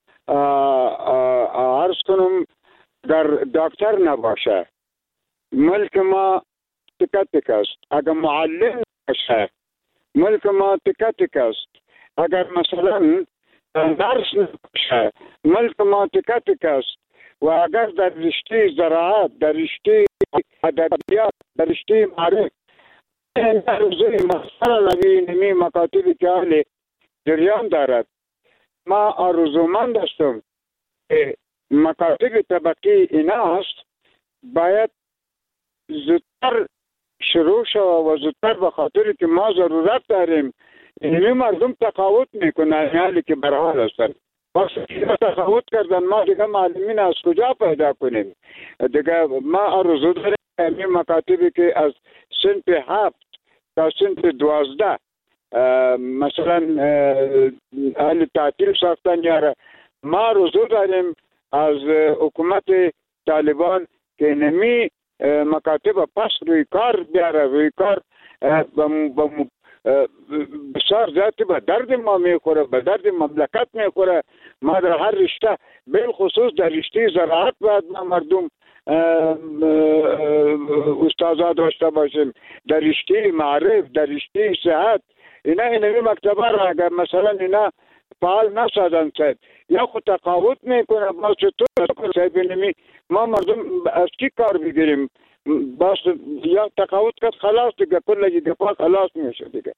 عرض کنم در دکتر نباشه، ملک ما تکه تک است. اگر معلم نباشه ملک ما تکه تک است. اگر مثلا نرس نباشه ملک ما تکه تک است. و اگر در رشته زراعت، در رشته ادبیات، در رشته معرف این روزی مثلا نبی نمی مکاتبی که اهل جریان دارد، ما آرزومند هستم که مکاتب طبقی اینا است باید زودتر شروع شد و زودتر به خاطری که ما ضرورت داریم. اینمی مردم تقاوت میکنن حالی که برحال هستن. وقتی که تقاوت کردن ما دیگه معلمین از کجا پیدا کنیم؟ دیگه ما آرزو داریم این مکاتبی که از صنف هفت تا صنف دوازده مثلا اهل تعطیل ساختن یاره، ما آرزو داریم از حکومت طالبان که نمی مکاتب پس روی کار بیاره، روی کار بسیار زیادی به درد ما میخوره، به درد مملکت میخوره. ما در هر رشته بالخصوص در رشته زراعت باید ما مردم استادا داشته باشیم، در رشته معرف، در رشته صحت. اینا اینمی مکتبه را اگر مثلا اینا فعال نسازن صاحب یا خود تقاوت میکنه باز چطور صاحب اینمی ما مردم از کی کار بگیریم؟ باز یا تقاوت کرد خلاص دیگه کل دفاع خلاص میشه دیگه.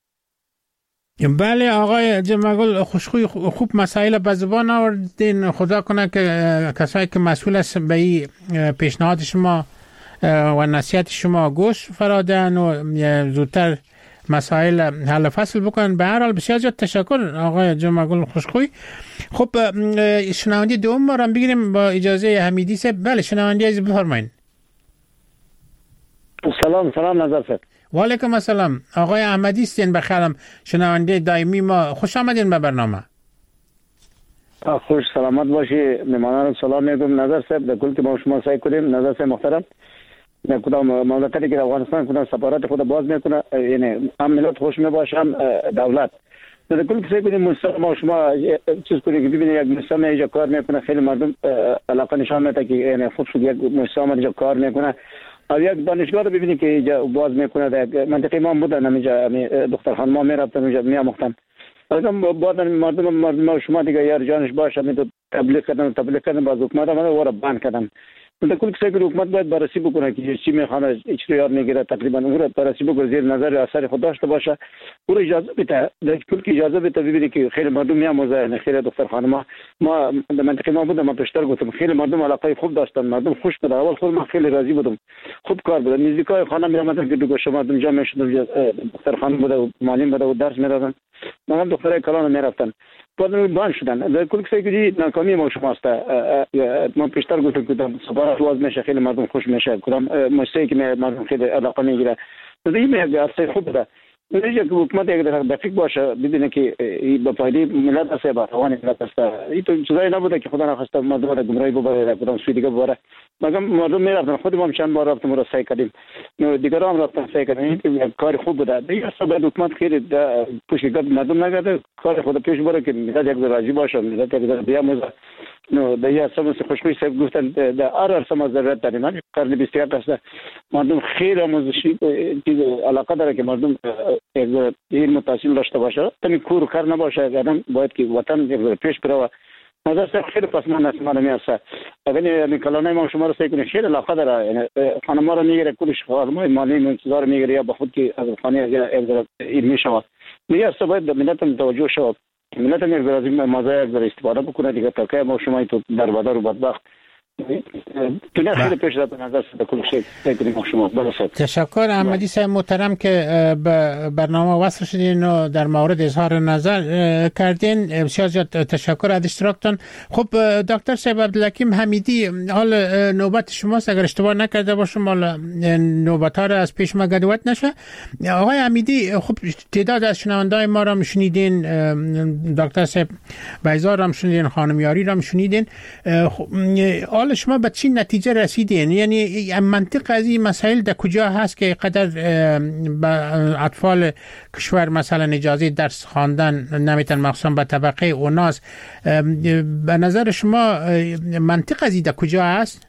بله آقای جمعگل خوشخوی خوب مسائل به زبان آوردین. خدا کنه که کسایی که مسئول است به این پیشنهاد شما و نصیحت شما گوش فرادن و زودتر مسائل حل فصل بکنن. به هر حال بسیار زیاد تشکر آقای جمعگل خوشخوی. خب شنونده دوم ما را بگیریم با اجازه حمیدی صاحب. بله شنونده عزیز بفرمایید. سلام سلام نظر صاحب. و علیکم السلام. آقای احمدی هستین بخیرم، شنونده دائمی ما. خوش آمدین به برنامه. خوش سلامت باشی. مهمانان سلام میگم نظر صاحب. در کل که ما شما سعی کنیم نظر صاحب محترم، نه کدام مملکتی که افغانستان کدام سفارت خود باز میکنه، یعنی هم ملت خوش میباشه هم دولت. در کل که سعی کنیم مستقیم ما شما چیز کنیم که ببینید یک مستقیم اینجا کار میکنه، خیلی مردم علاقه نشان میده که یعنی خود شد یک مستقیم اینجا کار میکنه. از یک دانشگاه رو ببینید که اینجا باز میکنه. در منطقه ما بودن همینجا دختر خانم ما میرفتن اونجا میاموختن. ازم بعد مردم مردم شما دیگه یار جانش باشه می تو تبلیغ کردن تبلیغ کردن باز حکومت آمده و را بند کردن. در کل که حکومت باید بررسی بکنه که چی میخواد، هیچ رو یاد میگیره، تقریبا اون رو بررسی بکنه، زیر نظر اثر خود داشته باشه، او رو اجازه بده. در کل که اجازه بده ببینید که خیلی مردم میاموزه. خیلی دختر خانم ما در منطقه ما بودم، ما پیشتر گفتم خیلی مردم علاقه خوب داشتن، مردم خوش بود. اول خود من خیلی راضی بودم، خوب کار بود. نزدیکای خانه میرفتن که دو گوشه مردم جمع میشدن، دختر خانم بود و معلم بود و درس میدادن، ما دخترای کلان میرفتن. بعد بان شدن. در کل که دیگه ناکامی ما شماست. ما پیشتر گفتم که سفارت واز میشه، خیلی مردم خوش میشه، کدام مؤسسه‌ای که مردم خیلی علاقه میگیره. دیگه میگه اصلا خوب ده. نمیشه که حکومت یک دقیق باشه ببینه که به فایده ملت است با روان ملت است. این تو چیزایی نبوده که خدا نخواسته مردم را گمراهی ببره کدام سوی دیگه ببره. مگه مردم میرفتن، خود ما هم چند بار رفتیم را سعی کردیم، دیگران هم رفتن سعی کردن. این کار خوب بوده. دیگه اصلا حکومت خیلی پشت گرد مردم نگرده، کار خود پیش بره که ملت یک راضی باشه، ملت یک بیاموزه. نو در یه اصلا مثل خوشبوی صاحب گفتن در هر عرصه ما ضرورت داریم. من قرن بیست و یک است مردم خیلی آموزشی چیز علاقه داره که مردم یک علم و تحصیل داشته باشه، تمی کور کار نباشه. آدم باید که وطن یک پیش بره. نظر صاحب خیلی پسماند است مردمی است. اگر این کلانه ما شما رو سعی کنیم خیلی علاقه داره، یعنی خانم‌ها رو میگیره کلش خانم‌های مالی انتظار میگیره یا به خود که از خانه یک علمی شود. میگه است باید ملت هم توجه شود. ملت هم یک ذره از این مزایا یک ذره استفاده بکنه دیگه تا که ما شما تو در بدر و بدبخت دنیا خیلی پیش رفت. نظر صاحب کل شيء تقدیم شما برسد. تشکر احمدی صاحب محترم که به برنامه وصل شدین و در مورد اظهار نظر کردین. بسیار زیاد تشکر از اشتراکتان. خب دکتر صاحب عبدالحکیم حمیدی، حال نوبت شماست. اگر اشتباه نکرده باشم حالا نوبت ها را از پیش مگدوت نشه. آقای حمیدی، خب تعداد از شنوندای ما را شنیدین، دکتر صاحب بیزار را شنیدین، خانم یاری را شنیدین. حالا شما به چی نتیجه رسیدین؟ یعنی منطق از این مسائل در کجا هست که قدر به اطفال کشور مثلا اجازه درس خواندن نمیتن، مخصوصا به طبقه اوناس؟ به نظر شما منطق از این در کجا هست؟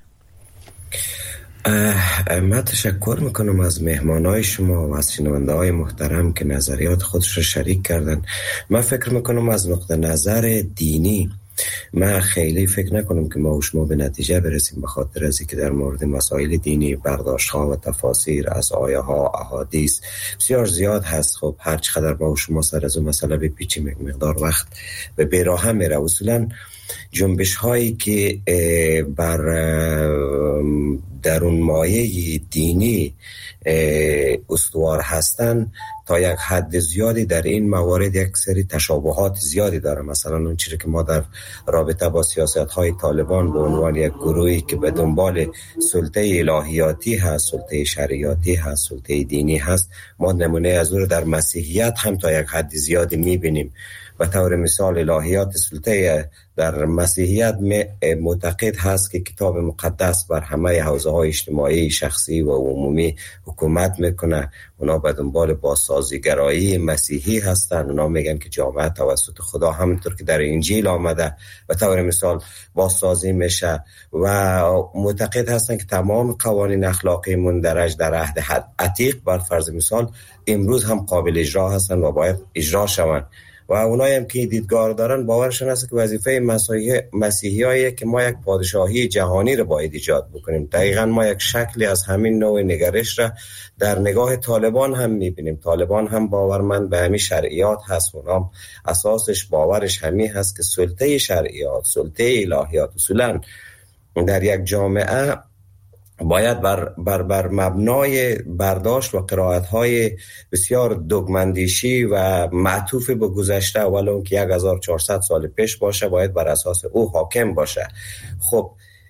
من تشکر میکنم از مهمانای شما و از شنونده های محترم که نظریات خودش رو شریک کردن. من فکر میکنم از نقطه نظر دینی من خیلی فکر نکنم که ما و شما به نتیجه برسیم، به خاطر از اینکه در مورد مسائل دینی برداشت ها و تفاسیر از آیه ها احادیث بسیار زیاد هست. خب هر چقدر ما و شما سر از اون مسئله بپیچیم مقدار وقت به بیراه میره. اصولا جنبش هایی که بر درون مایه دینی استوار هستن تا یک حد زیادی در این موارد یک سری تشابهات زیادی داره. مثلا اون چیزی که ما در رابطه با سیاست های طالبان به عنوان یک گروهی که به دنبال سلطه الهیاتی هست، سلطه شریعتی هست، سلطه دینی هست، ما نمونه از اون در مسیحیت هم تا یک حد زیادی میبینیم. و طور مثال الهیات سلطه در مسیحیت معتقد هست که کتاب مقدس بر همه حوزه های اجتماعی، شخصی و عمومی حکومت میکنه. اونا به دنبال بازسازیگرایی مسیحی هستن. اونا میگن که جامعه توسط خدا همونطور که در انجیل آمده و طور مثال بازسازی میشه و معتقد هستن که تمام قوانین اخلاقی مندرج در عهد عتیق بر فرض مثال امروز هم قابل اجرا هستن و باید اجرا شوند. و اونایی هم که دیدگاه دارن باورشون هست که وظیفه مسیحیاییه که ما یک پادشاهی جهانی رو باید ایجاد بکنیم. دقیقاً ما یک شکلی از همین نوع نگرش را در نگاه طالبان هم میبینیم. طالبان هم باورمند به همین شرعیات هست. اونام اساسش باورش همین هست که سلطه شرعیات، سلطه الهیات اصولاً در یک جامعه باید بر, بر, بر مبنای برداشت و قرائت‌های بسیار دگمندیشی و معطوف به گذشته، ولو که یک هزار و چهارصد سال پیش باشه، باید بر اساس او حاکم باشه. خب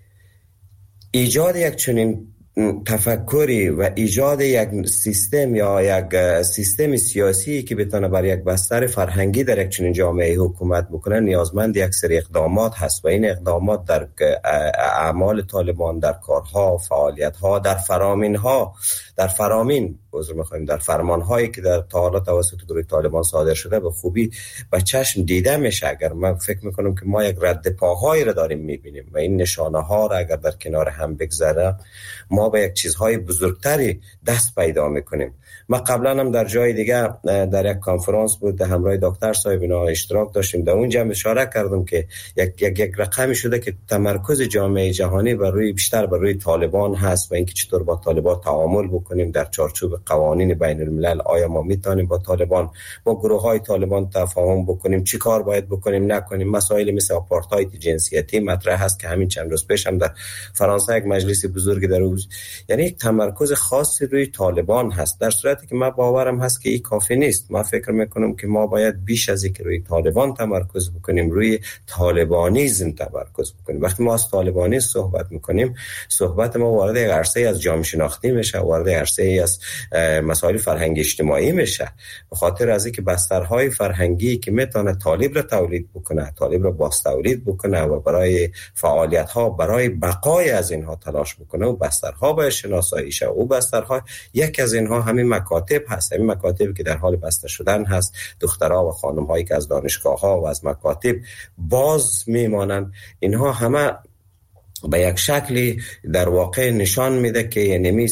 ایجاد یک چنین تفکری و ایجاد یک سیستم یا یک سیستم سیاسی که بتونه بر یک بستر فرهنگی در یک چنین جامعه حکومت بکنه نیازمند یک سری اقدامات هست و این اقدامات در اعمال طالبان، در کارها، فعالیت‌ها، در فرامین‌ها، در فرامین عذر می‌خوایم در فرمان‌هایی که در تا حالا توسط گروه طالبان صادر شده به خوبی به چشم دیده میشه. اگر من فکر می‌کنم که ما یک رد پاهایی رو داریم می‌بینیم و این نشانه‌ها رو اگر در کنار هم بگذاره ما به یک چیزهای بزرگتری دست پیدا میکنیم. ما قبلا هم در جای دیگه در یک کنفرانس بود در همراه دکتر صاحب اینا اشتراک داشتیم، در اونجا اشاره کردم که یک یک یک رقمی شده که تمرکز جامعه جهانی بر روی بیشتر بر روی طالبان هست و اینکه چطور با طالبان تعامل بکنیم در چارچوب قوانین بین الملل. آیا ما میتونیم با طالبان، با گروه های طالبان تفاهم بکنیم، چی کار باید بکنیم نکنیم. مسائل مثل آپارتاید جنسیتی مطرح هست که همین چند روز پیش هم در فرانسه یک مجلس بزرگ در یعنی یک تمرکز خاصی روی طالبان هست، در صورتی که من باورم هست که این کافی نیست. من فکر میکنم که ما باید بیش از این که روی طالبان تمرکز بکنیم روی طالبانیزم تمرکز بکنیم. وقتی ما از طالبانیزم صحبت میکنیم صحبت ما وارد یک عرصه از جامعه شناختی میشه، وارد عرصه از مسائل فرهنگی اجتماعی میشه، به خاطر از اینکه بسترهای فرهنگی که میتونه طالب را تولید بکنه، طالب را باز تولید بکنه و برای فعالیت ها برای بقای از اینها تلاش بکنه و بسترها باید شناسایی شه. او بسترها یک از اینها همین مکاتب هست، همین مکاتبی که در حال بسته شدن هست. دخترها و خانم هایی که از دانشگاه ها و از مکاتب باز میمانند، اینها همه به یک شکلی در واقع نشان میده که یعنی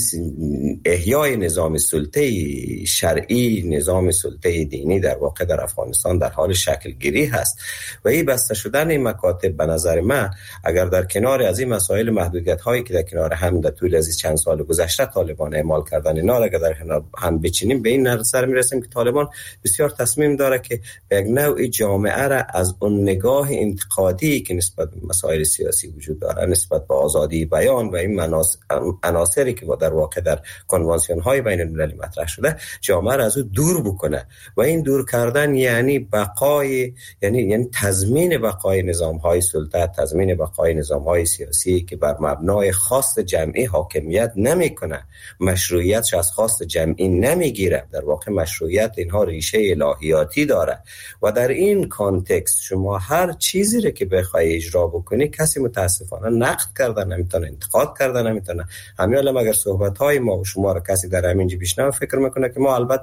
احیای نظام سلطه شرعی، نظام سلطه دینی در واقع در افغانستان در حال شکل گیری هست. و این بسته شدن این مکاتب به نظر من اگر در کنار از این مسائل محدودیت هایی که در کنار هم در طول از چند سال گذشته طالبان اعمال کردن اینا اگر در کنار هم بچینیم، به این نظر میرسیم که طالبان بسیار تصمیم داره که به یک نوع جامعه را از اون نگاه انتقادی که نسبت به مسائل سیاسی وجود داره، نسبت به آزادی بیان و این عناصری که در واقع در کنوانسیون های بین المللی مطرح شده، جامعه را از او دور بکنه. و این دور کردن یعنی بقای یعنی یعنی تضمین بقای نظام های سلطه، تضمین بقای نظام های سیاسی که بر مبنای خواست جمعی حاکمیت نمیکنه، مشروعیتش از خواست جمعی نمیگیره. در واقع مشروعیت اینها ریشه الهیاتی داره و در این کانتکست شما هر چیزی رو که بخوای اجرا بکنی کسی متاسفانه نقد کردن نمیتونه، انتقاد کردن نمیتونه. همین الان اگر صحبت های ما و شما رو کسی در همینجا بشنوه فکر میکنه که ما البته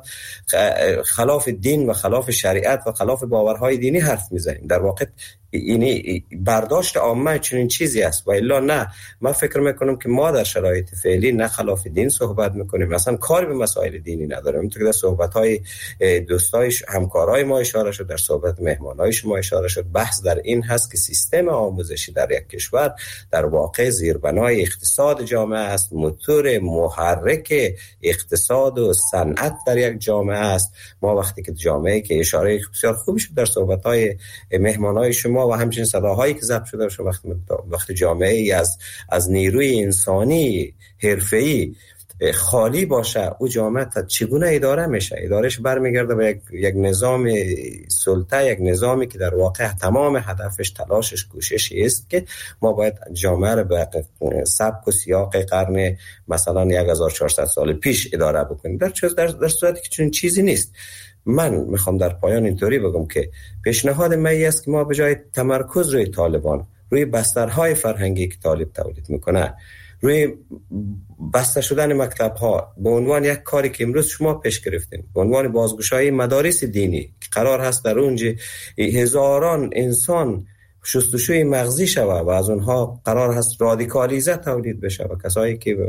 خلاف دین و خلاف شریعت و خلاف باورهای دینی حرف میزنیم. در واقع اینی برداشت عامه چنین چیزی است و الا نه. من فکر میکنم که ما در شرایط فعلی نه خلاف دین صحبت میکنیم، مثلا کاری به مسائل دینی نداریم. اینطور که در صحبت‌های دوستای همکارای ما اشاره شد، در صحبت مهمانای شما اشاره شد، بحث در این هست که سیستم آموزشی در یک کشور در واقع زیربنای اقتصاد جامعه است، موتور محرک اقتصاد و صنعت در یک جامعه است. ما وقتی که جامعه که اشاره بسیار خوبی شد در صحبت‌های مهمانای شما و همچنین صداهایی که ضبط شده باشه، وقتی وقتی جامعه ای از از نیروی انسانی حرفه‌ای خالی باشه، او جامعه تا چگونه اداره میشه؟ ادارهش برمیگرده به یک یک نظام سلطه، یک نظامی که در واقع تمام هدفش، تلاشش، کوششی است که ما باید جامعه رو به سبک و سیاق قرن مثلا هزار و چهارصد سال پیش اداره بکنیم. در در, در صورتی که چون چیزی نیست. من میخوام در پایان اینطوری بگم که پیشنهاد من است که ما به جای تمرکز روی طالبان، روی بسترهای فرهنگی که طالب تولید میکنه، روی بسته شدن مکتب ها به عنوان یک کاری که امروز شما پیش گرفتین، به عنوان بازگشایی مدارس دینی که قرار هست در اونجا هزاران انسان شستشوی مغزی شوه و از اونها قرار هست رادیکالیزه تولید بشه و کسایی که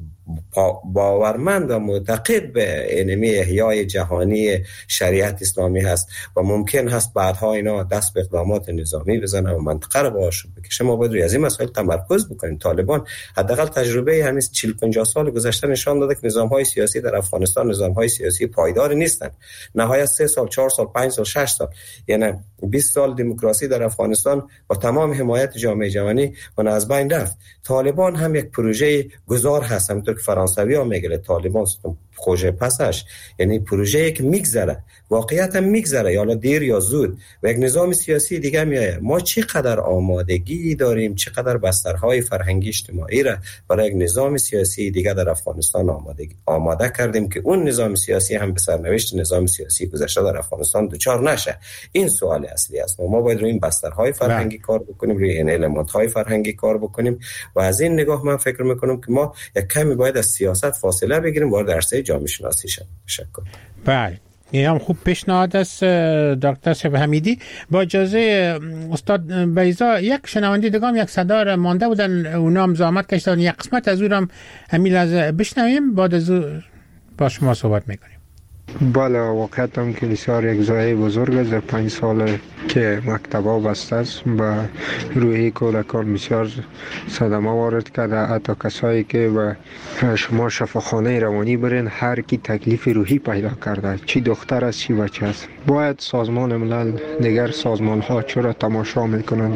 باورمند و معتقد به انمی احیای جهانی شریعت اسلامی هست و ممکن هست بعدها اینا دست به اقدامات نظامی بزنن و منطقه رو باش بکشه. ما باید روی از این مسائل تمرکز بکنیم. طالبان حداقل تجربه همین چهل پنجاه سال گذشته نشان داده که نظام‌های سیاسی در افغانستان نظام‌های سیاسی پایدار نیستن. نهایت سه سال، چهار سال، پنج سال، شش سال، یعنی بیست سال دموکراسی در افغانستان با تمام حمایت جامعه جهانی و از بین رفت. طالبان هم یک پروژه گذار هست، همونطور که فرانسوی ها میگه طالبان خوشه پسش، یعنی پروژه‌ای که میگذره، واقعیت هم میگذره، یا دیر یا زود و یک نظام سیاسی دیگه میاد. ما چقدر آمادگی داریم، چقدر بسترهای فرهنگی اجتماعی را برای یک نظام سیاسی دیگه در افغانستان آمادگی آماده کردیم که اون نظام سیاسی هم به سرنوشت نظام سیاسی گذشته در افغانستان دچار نشه. این سوال اصلی است. ما باید روی این بسترهای فرهنگی کار بکنیم، روی این المان‌های فرهنگی کار بکنیم و از این نگاه من فکر میکنم که ما یک کمی باید از سیاست فاصله بگیریم، وارد عرصه جامعه شناسی شیم. تشکر. بله، این هم خوب پیشنهاد است دکتر شب حمیدی. با اجازه استاد بیضا، یک شنونده دیگه یک صدا را مانده بودن، اونا هم زحمت کشیدن، یک قسمت از اون هم همین لحظه بشنویم، بعد از با شما صحبت میکنیم. بله، واقعیت هم که بسیار یک ضایعه بزرگ است. در پنج سال که مکتب‌ها بسته است و روحی کودکان بسیار صدمه وارد کرده. حتی کسایی که به شما شفاخانه روانی برین، هر کی تکلیف روحی پیدا کرده، چی دختر است چی بچه است. باید سازمان ملل، دیگر سازمان ها چرا تماشا میکنن،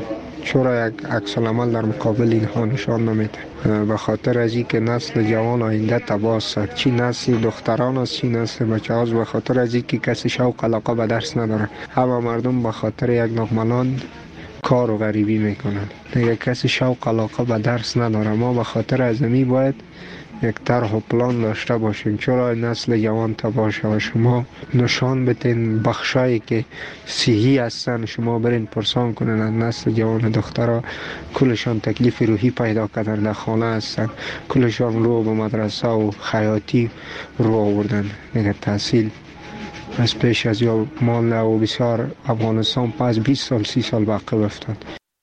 چرا یک عکس العمل در مقابل اینها نشان نمیده؟ به خاطر از اینکه نسل جوان آینده تباه است، چی نسل دختران است چی نسل بچه هاست، به خاطر از اینکه کسی شوق علاقه به درس نداره. همه مردم به خاطر یک نقملان کار و غریبی میکنن. دیگه کسی شوق علاقه به درس نداره. ما به خاطر از می باید یک طرح و پلان داشته باشیم چرا نسل جوان تباه شود. شما نشان بدین بخشایی که صحی هستن، شما برین پرسان کنین از نسل جوان دخترها کلشان تکلیف روحی پیدا کردن، در خانه هستن، کلشان رو به مدرسه و خیاطی رو آوردن. دیگه تحصیل از پیش از یا مال و بسیار افغانستان پس بیست سال سی سال باقی افتاد.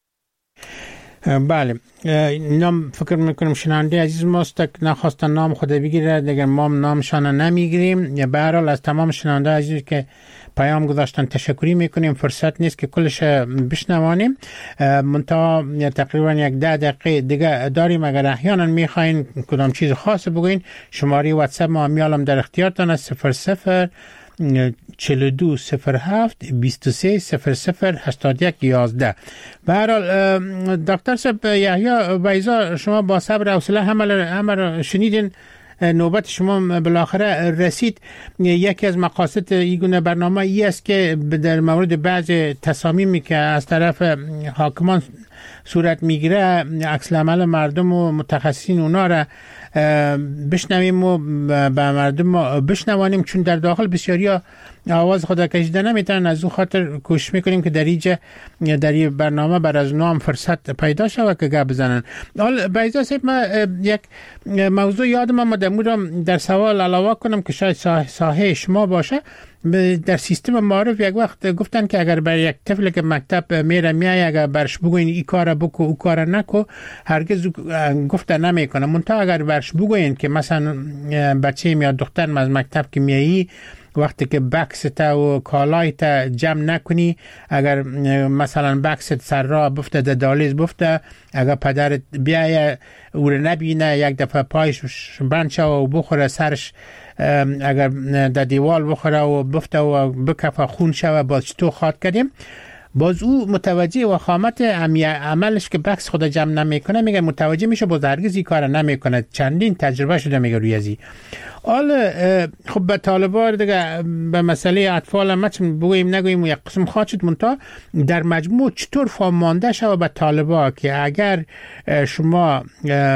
بله، نام فکر میکنم شنونده عزیز ماست نخواستن نام خود بگیره، دیگر ما نامشان نمیگیریم. به هر حال از تمام شنونده عزیز که پیام گذاشتن تشکری میکنیم. فرصت نیست که کلش بشنوانیم، منتها تقریبا یک ده دقیقه دیگه داریم. اگر احیانا میخواین کدام چیز خاص بگوین، شماره واتساپ ما میالم در اختیارتان است: صفر صفر چهل و دو صفر هفت بیست و سه صفر صفر هشتاد و یک یازده. به هر حال دکتر صاحب یحیی بیضا، شما با صبر و حوصله همه همه شنیدین، نوبت شما بالاخره رسید. یکی از مقاصد این گونه برنامه ای است که در مورد بعض تصامیمی که از طرف حاکمان صورت میگیره عکس العمل مردم و متخصصین اونا را بشنویم و به مردم بشنوانیم، چون در داخل بسیاری آواز خود کشیده نمیتونن. از اون خاطر کوشش میکنیم که در اینجا در این برنامه بر از نام فرصت پیدا شود که گپ بزنن. حال بیضا صاحب، ما یک موضوع یادم آمد در سوال علاوه کنم که شاید ساحه شما باشه. در سیستم معارف یک وقت گفتن که اگر بر یک طفل که مکتب میره میای اگر برش بگوین این کار بکو او کار نکو، هرگز گفتن نمیکنه. منتها اگر برش بگوین که مثلا بچه میاد دختر از مکتب که میایی، وقتی که بکست و کالایت جمع نکنی، اگر مثلا بکست سر راه بفته در دالیز بفته، اگر پدرت بیایه او رو نبینه یک دفعه پایش بند شو و بخوره سرش، اگر در دیوال بخوره و بفته و بکفه خون شوه، باز تو خواد کردیم. باز او متوجه و خامت عملش که بکس خود جمع نمیکنه میگه متوجه میشه، باز هرگز این کار نمیکنه. چندین تجربه شده میگه روی ازی. حالا خب به طالبا دیگه به مسئله اطفال ما چون بگوییم نگوییم یک قسم خواهد شد، منتها در مجموع چطور فهم مانده شود به طالبا که اگر شما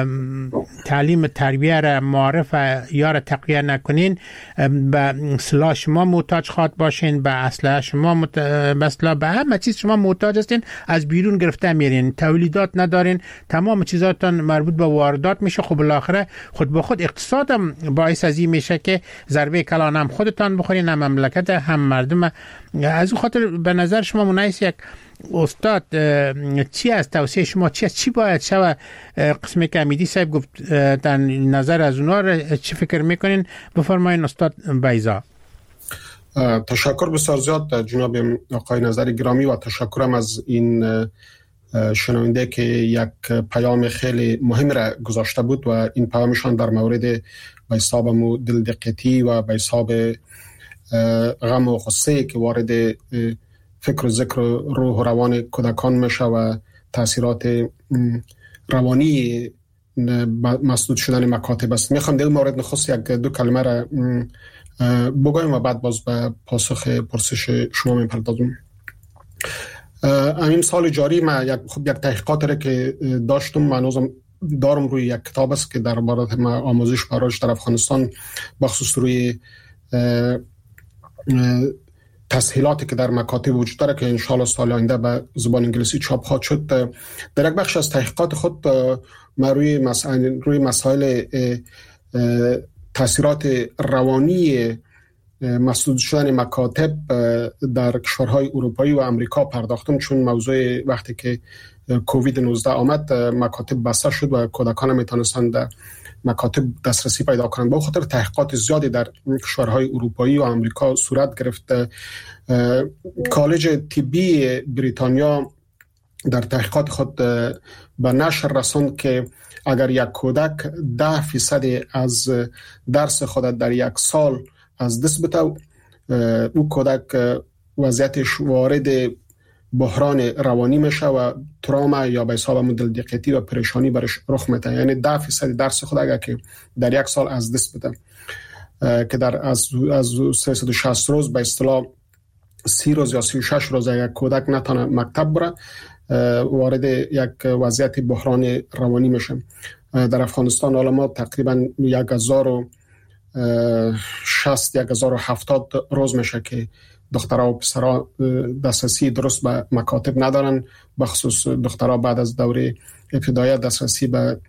تعلیم تربیه را معرف یا را تقویه نکنین، به سلاح شما محتاج خواهد باشین، به اسلحه شما مثلا به همه چیز شما محتاج هستین، از بیرون گرفته میرین، تولیدات ندارین، تمام چیزاتون مربوط به واردات میشه. خب بالاخره خود به خود اقتصادم باعث از این میشه که ضربه کلان هم خودتان بخورین، هم مملکت هم مردم. از اون خاطر به نظر شما منایس یک استاد چی از توصیه شما چی از چی باید شوه؟ قسمی که امیدی صاحب گفت در نظر از اونا را چی فکر میکنین؟ بفرمایین استاد بیضا. تشکر بسیار زیاد جناب آقای نظری گرامی و تشکرم از این شنونده که یک پیام خیلی مهم را گذاشته بود و این پیامشان در مورد به حساب مو دل دقیقی و به حساب غم و غصه که وارد فکر و ذکر روح و روان کودکان میشه و تاثیرات روانی مسدود شدن مکاتب است. میخوام در مورد نخست یک دو کلمه را بگویم و بعد باز به پاسخ پرسش شما میپردازم. همین سال جاری ما یک خب یک تحقیقات را که داشتم منوزم دارم روی یک کتاب است که در باره ما آموزش پرورش در افغانستان بخصوص روی تسهیلاتی که در مکاتب وجود داره که انشالله سال آینده به زبان انگلیسی چاپ خواهد شد. در یک بخش از تحقیقات خود ما روی مسائل روی مسائل تاثیرات روانی مسدود شدن مکاتب در کشورهای اروپایی و امریکا پرداختم، چون موضوع وقتی که کووید نوزده آمد مکاتب بسته شد و کودکان میتونستند در مکاتب دسترسی پیدا کنند. با خاطر تحقیقات زیادی در کشورهای اروپایی و امریکا صورت گرفت. کالج طبی بریتانیا در تحقیقات خود به نشر رساند که اگر یک کودک ده فیصد از درس خود در یک سال از دست بده، او کودک وضعیتش وارد بحران روانی میشه و تراما یا به حساب دلدقیقی و پریشانی برش رخ میده. یعنی ده فیصد درس خود اگر که در یک سال از دست بده که در از از سیصد و شصت روز به اصطلاح سی روز یا سی و شش روز یک کودک نتونه مکتب بره، وارد یک وضعیت بحران روانی میشه. در افغانستان حالا ما تقریبا یک هزار و شصت یک هزار و هفتاد روز میشه که دخترها و پسرها دسترسی درست به مکاتب ندارن، بخصوص دخترها بعد از دوره ابتدایی دسترسی به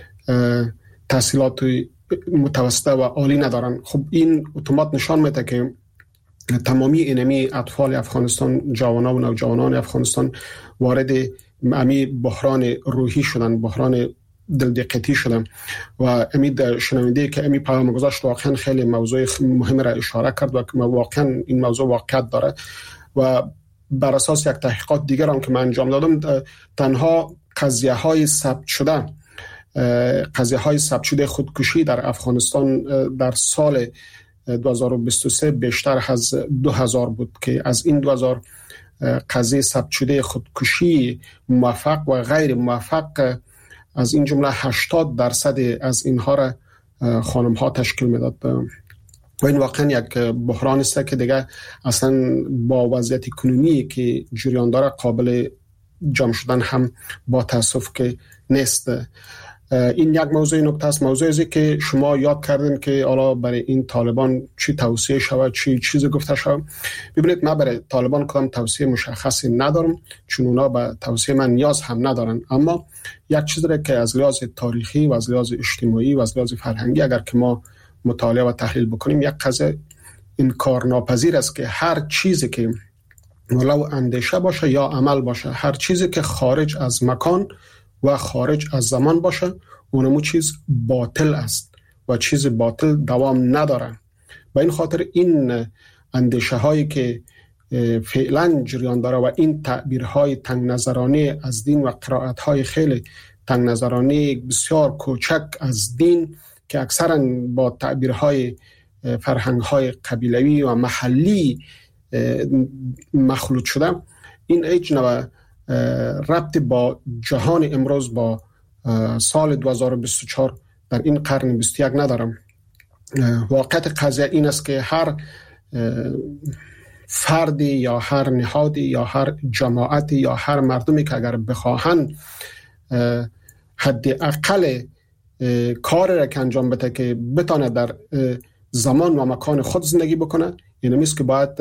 تحصیلات متوسطه و عالی ندارن. خب این اتومات نشان میده که تمامی اینمی اطفال افغانستان، جوانان و نوجوانان افغانستان وارد امی بحران روحی شدن، بحران دلدقیقی شدن. و امید شنونده که امی پیام گذاشت واقعا خیلی موضوع مهم را اشاره کرد و واقعا این موضوع واقعیت داره و بر اساس یک تحقیقات دیگر هم که من انجام دادم، تنها قضیه های ثبت شده قضیه های ثبت شده خودکشی در افغانستان در سال دو هزار و بیست و سه بیشتر از دو هزار بود که از این دو هزار قضیه ثبت شده خودکشی موفق و غیر موفق از این جمله هشتاد درصد از اینها را خانم ها تشکیل میداد و این واقعا یک بحران است که دیگه اصلا با وضعیت کنونی که جریان داره قابل جمع شدن هم با تاسف که نیست. این یک موضوع نکته است. موضوع ازی که شما یاد کردین که حالا برای این طالبان چی توصیه شود، چی چیز گفته شود. ببینید من برای طالبان کدام توصیه مشخصی ندارم، چون اونا به توصیه من نیاز هم ندارن، اما یک چیز را که از لحاظ تاریخی و از لحاظ اجتماعی و از لحاظ فرهنگی اگر که ما مطالعه و تحلیل بکنیم، یک قضیه انکارناپذیر است که هر چیزی که ولو اندیشه باشه یا عمل باشه، هر چیزی که خارج از مکان و خارج از زمان باشه اونمو چیز باطل است و چیز باطل دوام نداره. با این خاطر این اندیشه هایی که فعلا جریان داره و این تعبیرهای تنگ نظرانه از دین و قرائت های خیلی تنگ نظرانه بسیار کوچک از دین که اکثرا با تعبیرهای فرهنگ های قبیلوی و محلی مخلوط شده، این هیچ نوع ربط با جهان امروز با سال دو هزار و بیست و چهار در این قرن بیست و یک ندارم. واقعیت قضیه این است که هر فردی یا هر نهادی یا هر جماعتی یا هر مردمی که اگر بخواهن حد اقل کار را که انجام بده که بتانه در زمان و مکان خود زندگی بکنه، این همیست که باید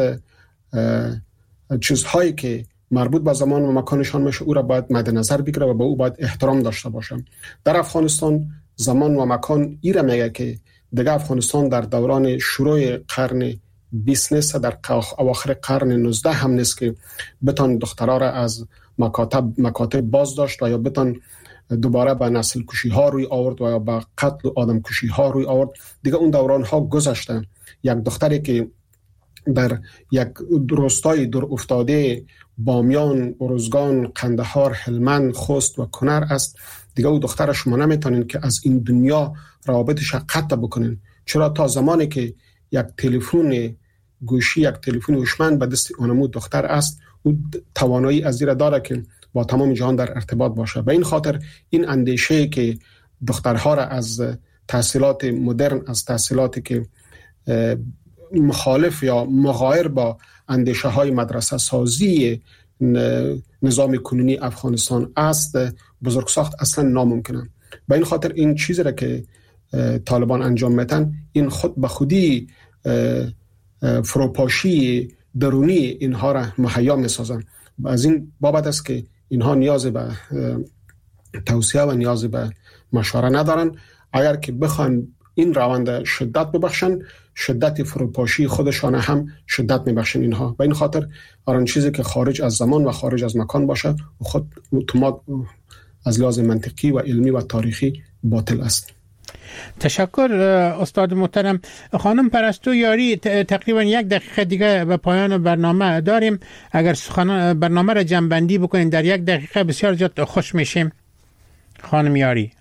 چیزهایی که مربوط به زمان و مکانشان میشه او را باید مد نظر بگیره و به او باید احترام داشته باشه. در افغانستان زمان و مکان ای را میگه که دیگه افغانستان در دوران شروع قرن بیست نیست، در اواخر قرن نوزده هم نیست که بتان دخترها را از مکاتب مکاتب باز داشت و یا بتان دوباره به نسل کشی ها روی آورد و یا به قتل و آدم کشی ها روی آورد. دیگه اون دوران ها گذشته. یک دختری که در یک روستای دور افتاده بامیان، ارزگان، قندهار، هلمند، خوست و کنر است، دیگه او دختر شما نمیتونین که از این دنیا روابطش قطع بکنین. چرا تا زمانی که یک تلفن گوشی، یک تلفن هوشمند به دست اونمو دختر است، او توانایی از این داره که با تمام جهان در ارتباط باشه. به این خاطر این اندیشه که دخترها را از تحصیلات مدرن، از تحصیلاتی که مخالف یا مغایر با اندیشه های مدرسه سازی نظام کنونی افغانستان است بزرگ ساخت اصلا ناممکنه. به این خاطر این چیزی را که طالبان انجام میتن، این خود به خودی فروپاشی درونی اینها را مهیا میسازن. از این بابت است که اینها نیاز به توصیه و نیاز به مشوره ندارن. اگر که بخوان این روند شدت ببخشن، شدت فروپاشی خودشان هم شدت میبخشن اینها. به این خاطر هر چیزی که خارج از زمان و خارج از مکان باشه و خود اتومات از لحاظ منطقی و علمی و تاریخی باطل است. تشکر استاد محترم. خانم پرستو یاری، تقریبا یک دقیقه دیگه به پایان برنامه داریم. اگر سخنان برنامه را جمع‌بندی بکنین در یک دقیقه بسیار زیاد خوش میشیم. خانم یاری.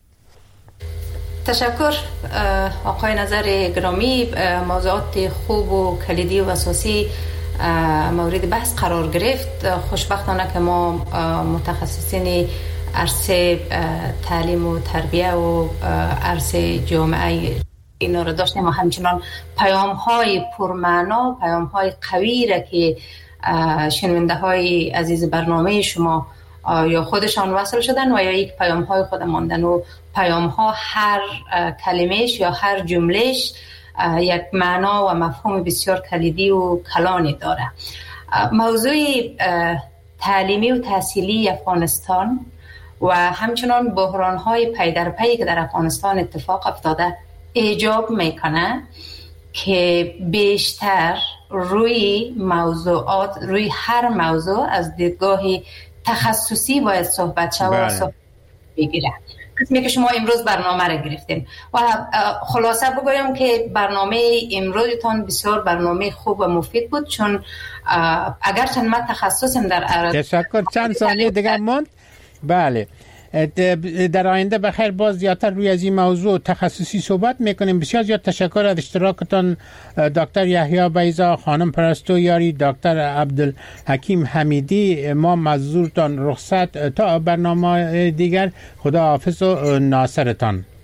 تشکر آقای نظر گرامی. موضوعات خوب و کلیدی و اساسی مورد بحث قرار گرفت. خوشبختانه که ما متخصصین عرصه تعلیم و تربیه و عرصه جامعه اینا رو داشتیم و همچنان پیام های پرمعنا، پیام های قوی را که شنونده های عزیز برنامه شما یا خودشان وصل شدن و یا یک پیام های خود ماندن و پیام ها هر کلمهش یا هر جملهش یک معنا و مفهوم بسیار کلیدی و کلانی داره. موضوع تعلیمی و تحصیلی افغانستان و همچنان بحران های پی در پی که در افغانستان اتفاق افتاده ایجاب میکنه که بیشتر روی موضوعات، روی هر موضوع از دیدگاه تخصصی باید صحبت شد و صحبت بگیره. قسمی که شما امروز برنامه را گرفتین و خلاصه بگویم که برنامه امروزتان بسیار برنامه خوب و مفید بود، چون اگرچه من تخصصم در عرض تشکر. چند ثانیه دیگر ماند. بله، در آینده بخیر باز زیادتر روی از این موضوع تخصصی صحبت میکنیم. بسیار زیاد تشکر از اشتراکتان دکتر یحیی بیضا، خانم پرستو یاری، دکتر عبدالحکیم حمیدی. ما معذورتان رخصت تا برنامه دیگر. خدا حافظ و ناصرتان.